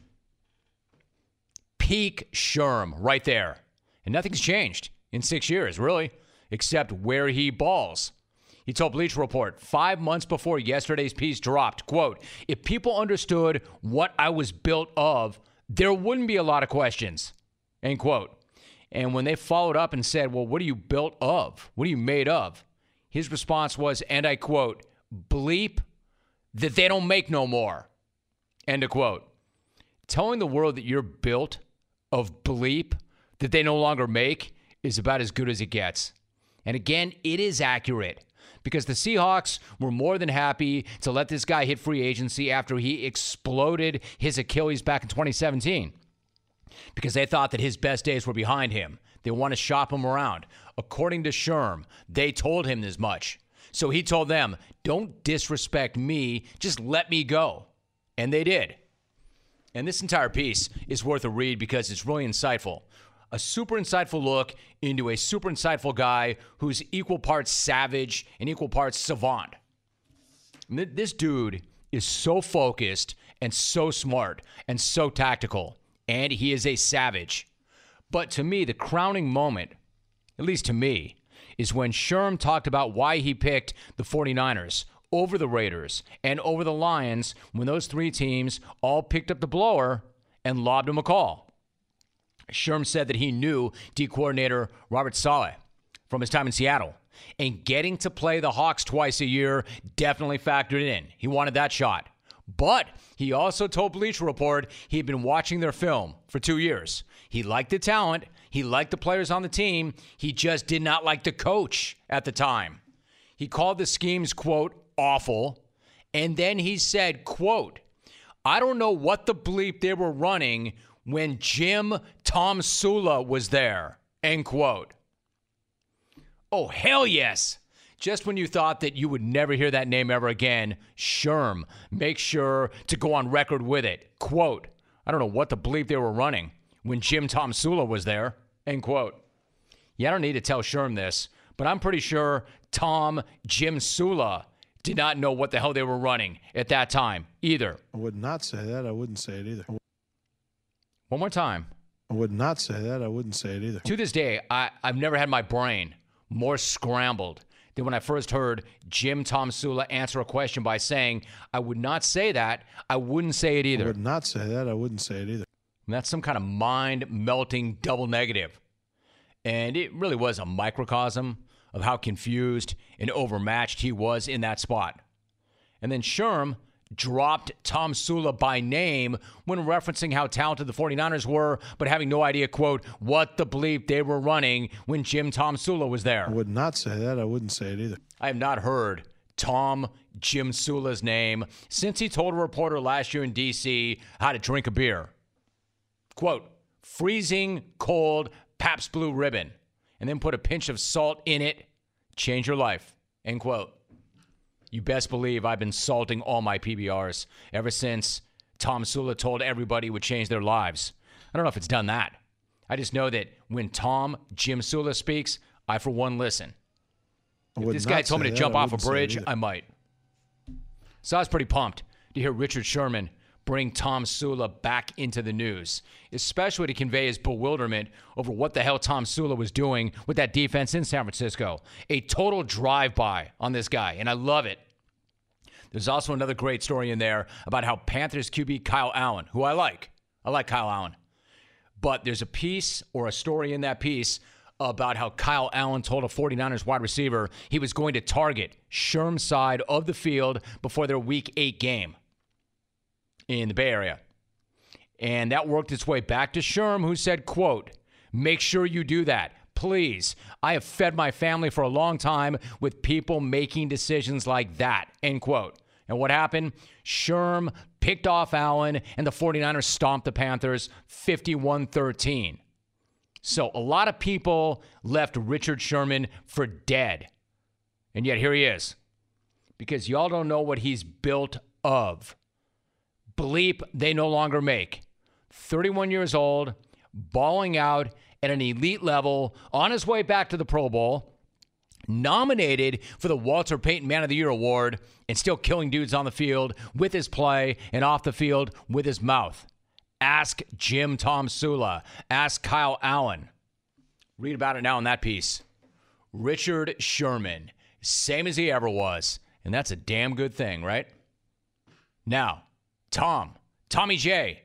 Peak Sherm right there. And nothing's changed in 6 years, really, except where he balls. He told Bleacher Report 5 months before yesterday's piece dropped, quote, if people understood what I was built of, there wouldn't be a lot of questions, end quote. And when they followed up and said, well, what are you built of? What are you made of? His response was, and I quote, bleep that they don't make no more, end of quote. Telling the world that you're built of bleep that they no longer make is about as good as it gets. And again, it is accurate, because the Seahawks were more than happy to let this guy hit free agency after he exploded his Achilles back in 2017, because they thought that his best days were behind him. They want to shop him around. According to Sherm, they told him as much. So he told them, don't disrespect me, just let me go. And they did. And this entire piece is worth a read because it's really insightful. A super insightful look into a super insightful guy who's equal parts savage and equal parts savant. This dude is so focused and so smart and so tactical, and he is a savage. But to me, the crowning moment, at least to me, is when Sherm talked about why he picked the 49ers over the Raiders and over the Lions when those three teams all picked up the blower and lobbed him a call. Sherm said that he knew D coordinator Robert Saleh from his time in Seattle, and getting to play the Hawks twice a year definitely factored in. He wanted that shot. But he also told Bleacher Report he had been watching their film for 2 years. He liked the talent. He liked the players on the team. He just did not like the coach at the time. He called the schemes, quote, awful. And then he said, quote, I don't know what the bleep they were running when Jim Tomsula was there, end quote. Oh, hell yes. Just when you thought that you would never hear that name ever again, Sherm, make sure to go on record with it. Quote, I don't know what the bleep they were running when Jim Tomsula was there, end quote. Yeah, I don't need to tell Sherm this, but I'm pretty sure Jim Sula did not know what the hell they were running at that time either. I would not say that. I wouldn't say it either. One more time. I would not say that. I wouldn't say it either. To this day, I've never had my brain more scrambled than when I first heard Jim Tomsula answer a question by saying, I would not say that. I wouldn't say it either. I would not say that. I wouldn't say it either. And that's some kind of mind-melting double negative. And it really was a microcosm of how confused and overmatched he was in that spot. And then Sherm dropped Tomsula by name when referencing how talented the 49ers were, but having no idea, quote, what the bleep they were running when Jim Tomsula was there. I would not say that. I wouldn't say it either. I have not heard Jim Sula's name since he told a reporter last year in D.C. how to drink a beer. Quote, freezing cold Pabst Blue Ribbon, and then put a pinch of salt in it, change your life, end quote. You best believe I've been salting all my PBRs ever since Tom Sula told everybody it would change their lives. I don't know if it's done that. I just know that when Jim Sula speaks, I, for one, listen. If this guy told me to jump off a bridge, I might. So I was pretty pumped to hear Richard Sherman bring Tom Sula back into the news, especially to convey his bewilderment over what the hell Tom Sula was doing with that defense in San Francisco. A total drive-by on this guy, and I love it. There's also another great story in there about how Panthers QB Kyle Allen, who I like Kyle Allen, but there's a piece or a story in that piece about how Kyle Allen told a 49ers wide receiver he was going to target Sherm's side of the field before their Week 8 game in the Bay Area. And that worked its way back to Sherm, who said, quote, make sure you do that. Please. I have fed my family for a long time with people making decisions like that, end quote. And what happened? Sherm picked off Allen, and the 49ers stomped the Panthers 51-13. So a lot of people left Richard Sherman for dead. And yet here he is. Because y'all don't know what he's built of. Bleep, they no longer make. 31 years old, balling out at an elite level, on his way back to the Pro Bowl, nominated for the Walter Payton Man of the Year Award, and still killing dudes on the field with his play and off the field with his mouth. Ask Tom Sula. Ask Kyle Allen. Read about it now in that piece. Richard Sherman, same as he ever was, and that's a damn good thing, right? Now, Tommy J,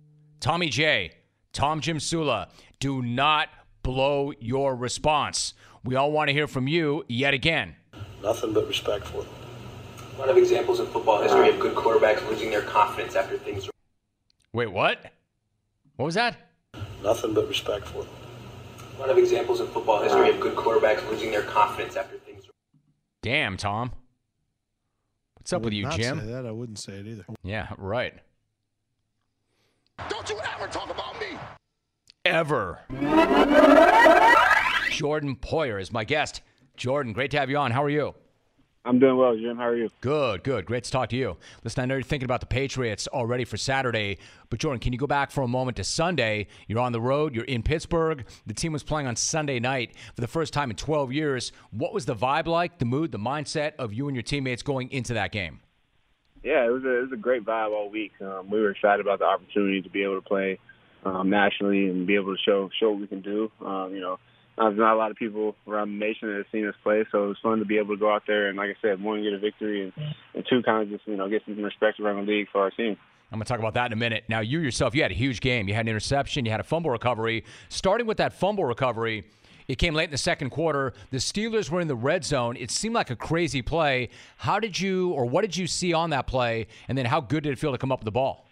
Jim Sula, do not blow your response. We all want to hear from you yet again. Nothing but respect for them. A lot of examples in football history of good quarterbacks losing their confidence after things. Wait, what? What was that? Nothing but respect for them. A lot of examples in football history of good quarterbacks losing their confidence after things. Damn, Tom. What's up with you, Jim? Say that. I wouldn't say it either. Yeah, right. Don't you ever talk about me. Ever. Jordan Poyer is my guest. Jordan, great to have you on. How are you? I'm doing well, Jim. How are you? Good. Great to talk to you. Listen, I know you're thinking about the Patriots already for Saturday, but Jordan, can you go back for a moment to Sunday? You're on the road. You're in Pittsburgh. The team was playing on Sunday night for the first time in 12 years. What was the vibe like, the mood, the mindset of you and your teammates going into that game? Yeah, it was a great vibe all week. We were excited about the opportunity to be able to play nationally and be able to show what we can do. There's not a lot of people around the nation that have seen us play, so it was fun to be able to go out there and, like I said, one, get a victory, and two, kind of just, get some respect around the league for our team. I'm going to talk about that in a minute. Now, you yourself, you had a huge game. You had an interception. You had a fumble recovery. Starting with that fumble recovery, it came late in the second quarter. The Steelers were in the red zone. It seemed like a crazy play. What did you see on that play, and then how good did it feel to come up with the ball?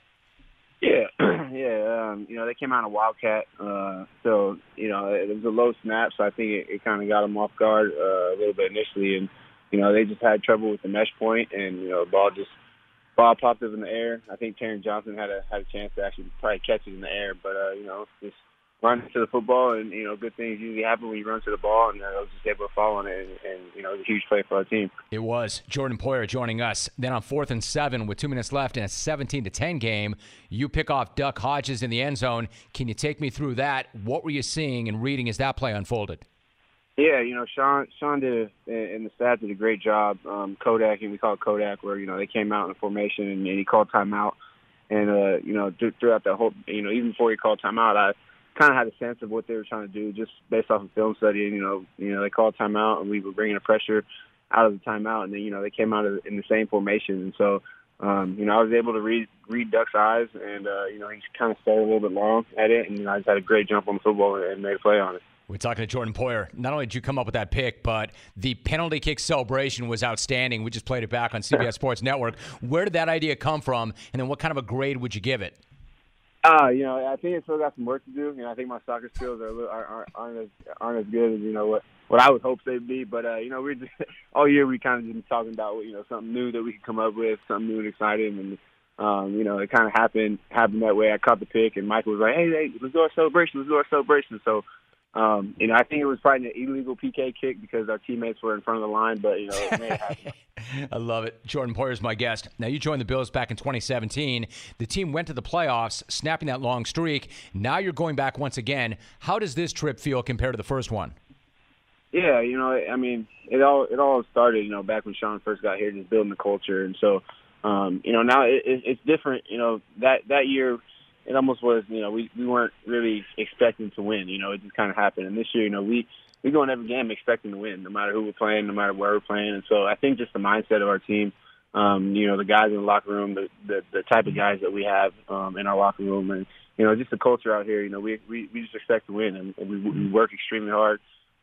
They came out of Wildcat, so it was a low snap, so I think it kind of got them off guard a little bit initially, and they just had trouble with the mesh point, and ball popped up in the air. I think Taron Johnson had a chance to actually probably catch it in the air, but just run to the football, and good things usually happen when you run to the ball, and I was just able to fall on it, and it was a huge play for our team. It was. Jordan Poyer joining us. Then on 4th and 7 with 2 minutes left in a 17-10 game, you pick off Duck Hodges in the end zone. Can you take me through that? What were you seeing and reading as that play unfolded? Yeah, Sean did, and the staff did a great job. Kodak, and we call it Kodak, where they came out in a formation and he called timeout, and throughout the whole, even before he called timeout, I kind of had a sense of what they were trying to do just based off of film study. And, they called timeout, and we were bringing the pressure out of the timeout, and then they came out in the same formation, and so I was able to read Duck's eyes, and he kind of stayed a little bit long at it, and I just had a great jump on the football and made a play on it. We're talking to Jordan Poyer. Not only did you come up with that pick, but the penalty kick celebration was outstanding. We just played it back on CBS Sports Network. Where did that idea come from, and then what kind of a grade would you give it? I think it still got some work to do. I think my soccer skills aren't as good as what I would hope they'd be. But we're just all year we kind of just been talking about something new that we could come up with, something new and exciting, and it kind of happened that way. I caught the pick, and Michael was like, "Hey, let's do our celebration. So, I think it was probably an illegal PK kick because our teammates were in front of the line, but it made it happen. I love it. Jordan Poyer is my guest. Now, you joined the Bills back in 2017. The team went to the playoffs, snapping that long streak. Now you're going back once again. How does this trip feel compared to the first one? Yeah, it all started, back when Sean first got here, just building the culture. And so, now it's different. That year it almost was, we weren't really expecting to win. It just kind of happened. And this year, we go in every game expecting to win, no matter who we're playing, no matter where we're playing. And so I think just the mindset of our team, the guys in the locker room, the type of guys that we have in our locker room, and, just the culture out here, we just expect to win, and we work extremely hard.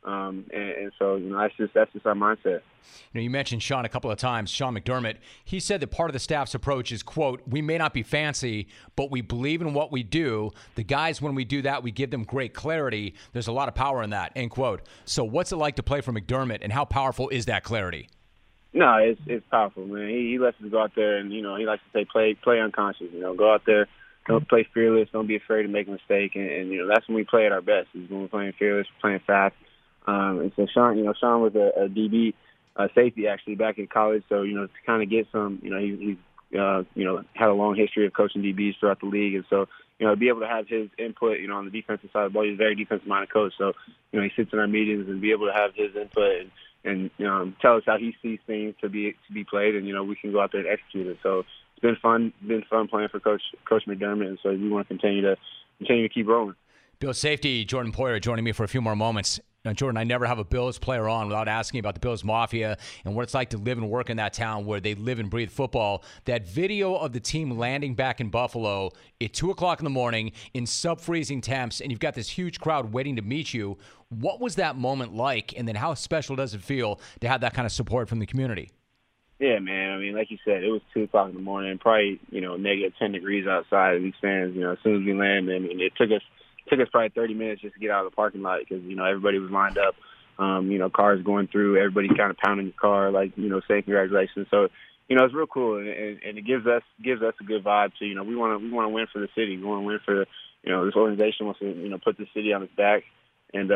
And so, that's just our mindset. You mentioned Sean a couple of times, Sean McDermott. He said that part of the staff's approach is, quote, "We may not be fancy, but we believe in what we do. The guys, when we do that, we give them great clarity. There's a lot of power in that," end quote. So what's it like to play for McDermott, and how powerful is that clarity? No, it's powerful, man. He lets us go out there, and, he likes to say play unconscious. Go out there, don't play fearless, don't be afraid to make a mistake. And that's when we play at our best, is when we're playing fearless, we're playing fast. And so Sean was a DB safety actually back in college. So, to kind of get some, he's had a long history of coaching DBs throughout the league. And so, to be able to have his input, on the defensive side of the ball, he's a very defensive-minded coach. So, he sits in our meetings and be able to have his input and tell us how he sees things to be played, and, we can go out there and execute it. So it's been fun playing for Coach McDermott, and so we want to continue to keep rolling. Bills safety Jordan Poyer joining me for a few more moments. Now, Jordan, I never have a Bills player on without asking about the Bills Mafia and what it's like to live and work in that town where they live and breathe football. That video of the team landing back in Buffalo at 2 o'clock in the morning in sub-freezing temps, and you've got this huge crowd waiting to meet you. What was that moment like, and then how special does it feel to have that kind of support from the community? Yeah, man. Like you said, it was 2 o'clock in the morning, probably, negative 10 degrees outside, and these fans, as soon as we landed, it took us probably 30 minutes just to get out of the parking lot because, everybody was lined up, cars going through, everybody kind of pounding the car, saying congratulations. So, it's real cool, and it gives us a good vibe. So, we want to win for the city. We want to win for, this organization wants to, put the city on its back, and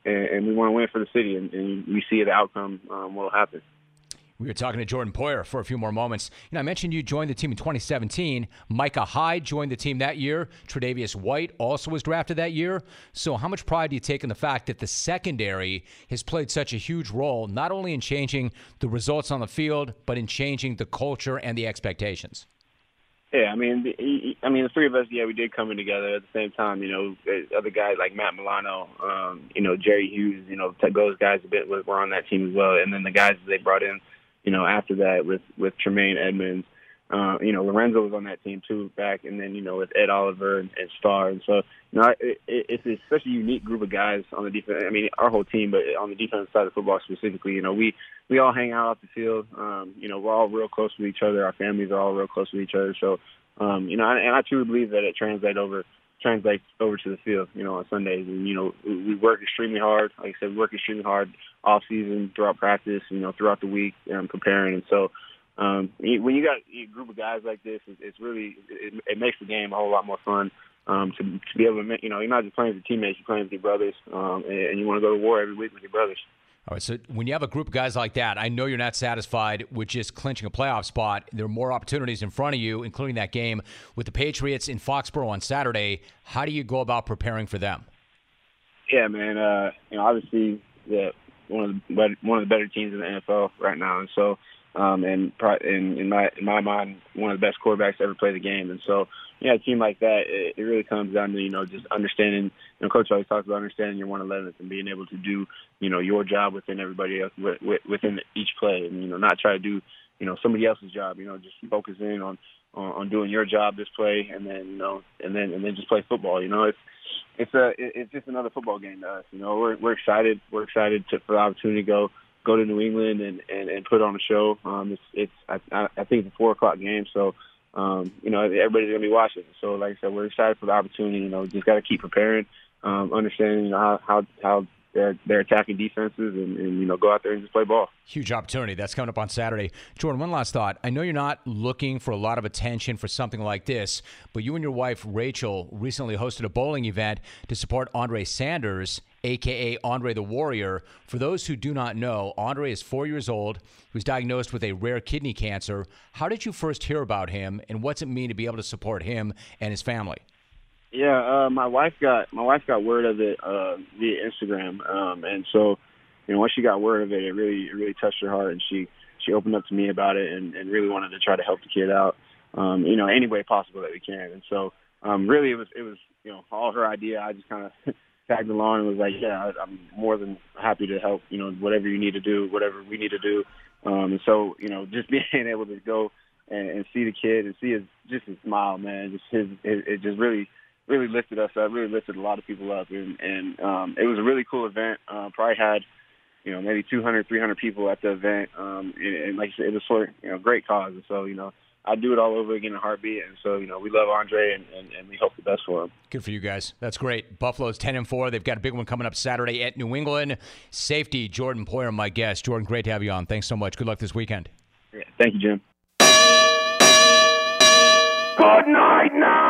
we want to win for the city, and we see the outcome will happen. We were talking to Jordan Poyer for a few more moments. I mentioned you joined the team in 2017. Micah Hyde joined the team that year. Tre'Davious White also was drafted that year. So how much pride do you take in the fact that the secondary has played such a huge role, not only in changing the results on the field, but in changing the culture and the expectations? Yeah, the three of us, we did come in together at the same time. Other guys like Matt Milano, Jerry Hughes, those guys were on that team as well. And then the guys that they brought in, after that with Tremaine Edmonds, Lorenzo was on that team too back, and then, with Ed Oliver and Starr. And so, it's such a unique group of guys on the defense. Our whole team, but on the defensive side of football specifically, we all hang out off the field. We're all real close with each other. Our families are all real close with each other. So, and I truly believe that it translates over to the field, on Sundays. And, we work extremely hard. Like I said, we work extremely hard off season, throughout practice, throughout the week, preparing. And so, when you got a group of guys like this, it's really, it makes the game a whole lot more fun. To be able to make, you're not just playing with your teammates, you're playing with your brothers, and you want to go to war every week with your brothers. All right, so when you have a group of guys like that, I know you're not satisfied with just clinching a playoff spot. There are more opportunities in front of you, including that game with the Patriots in Foxborough on Saturday. How do you go about preparing for them? Yeah, man. Obviously, one of the better teams in the NFL right now, and so, and in my mind, one of the best quarterbacks to ever play the game. And so, a team like that, it really comes down to, just understanding, Coach always talks about understanding your 111th and being able to do, your job within everybody else, within each play, and, not try to do, somebody else's job, just focus in on doing your job this play, and then, and then just play football. It's just another football game to us. We're excited. We're excited for the opportunity to go to New England and put on a show. I think it's a 4:00 game, so everybody's gonna be watching. So, like I said, we're excited for the opportunity. Just got to keep preparing, understanding how their attacking defenses and go out there and just play ball. Huge opportunity. That's coming up on Saturday. Jordan, one last thought. I know you're not looking for a lot of attention for something like this, but you and your wife, Rachel, recently hosted a bowling event to support Andre Sanders, a.k.a. Andre the Warrior. For those who do not know, Andre is 4 years old. He was diagnosed with a rare kidney cancer. How did you first hear about him, and what's it mean to be able to support him and his family? Yeah, my wife got word of it via Instagram, and so once she got word of it, it really touched her heart, and she opened up to me about it and really wanted to try to help the kid out, any way possible that we can. And so really it was all her idea. I just kind of tagged along and was like, yeah, I'm more than happy to help, whatever you need to do, whatever we need to do. And so, just being able to go and see the kid and see his smile, man, it just really lifted us up, really lifted a lot of people up. And it was a really cool event. Probably had, maybe 200, 300 people at the event. And like I said, it was for, great cause. And so, I'd do it all over again in a heartbeat. And so, we love Andre and we hope the best for him. Good for you guys. That's great. Buffalo's 10-4. They've got a big one coming up Saturday at New England. Safety, Jordan Poyer, my guest. Jordan, great to have you on. Thanks so much. Good luck this weekend. Yeah, thank you, Jim. Good night now.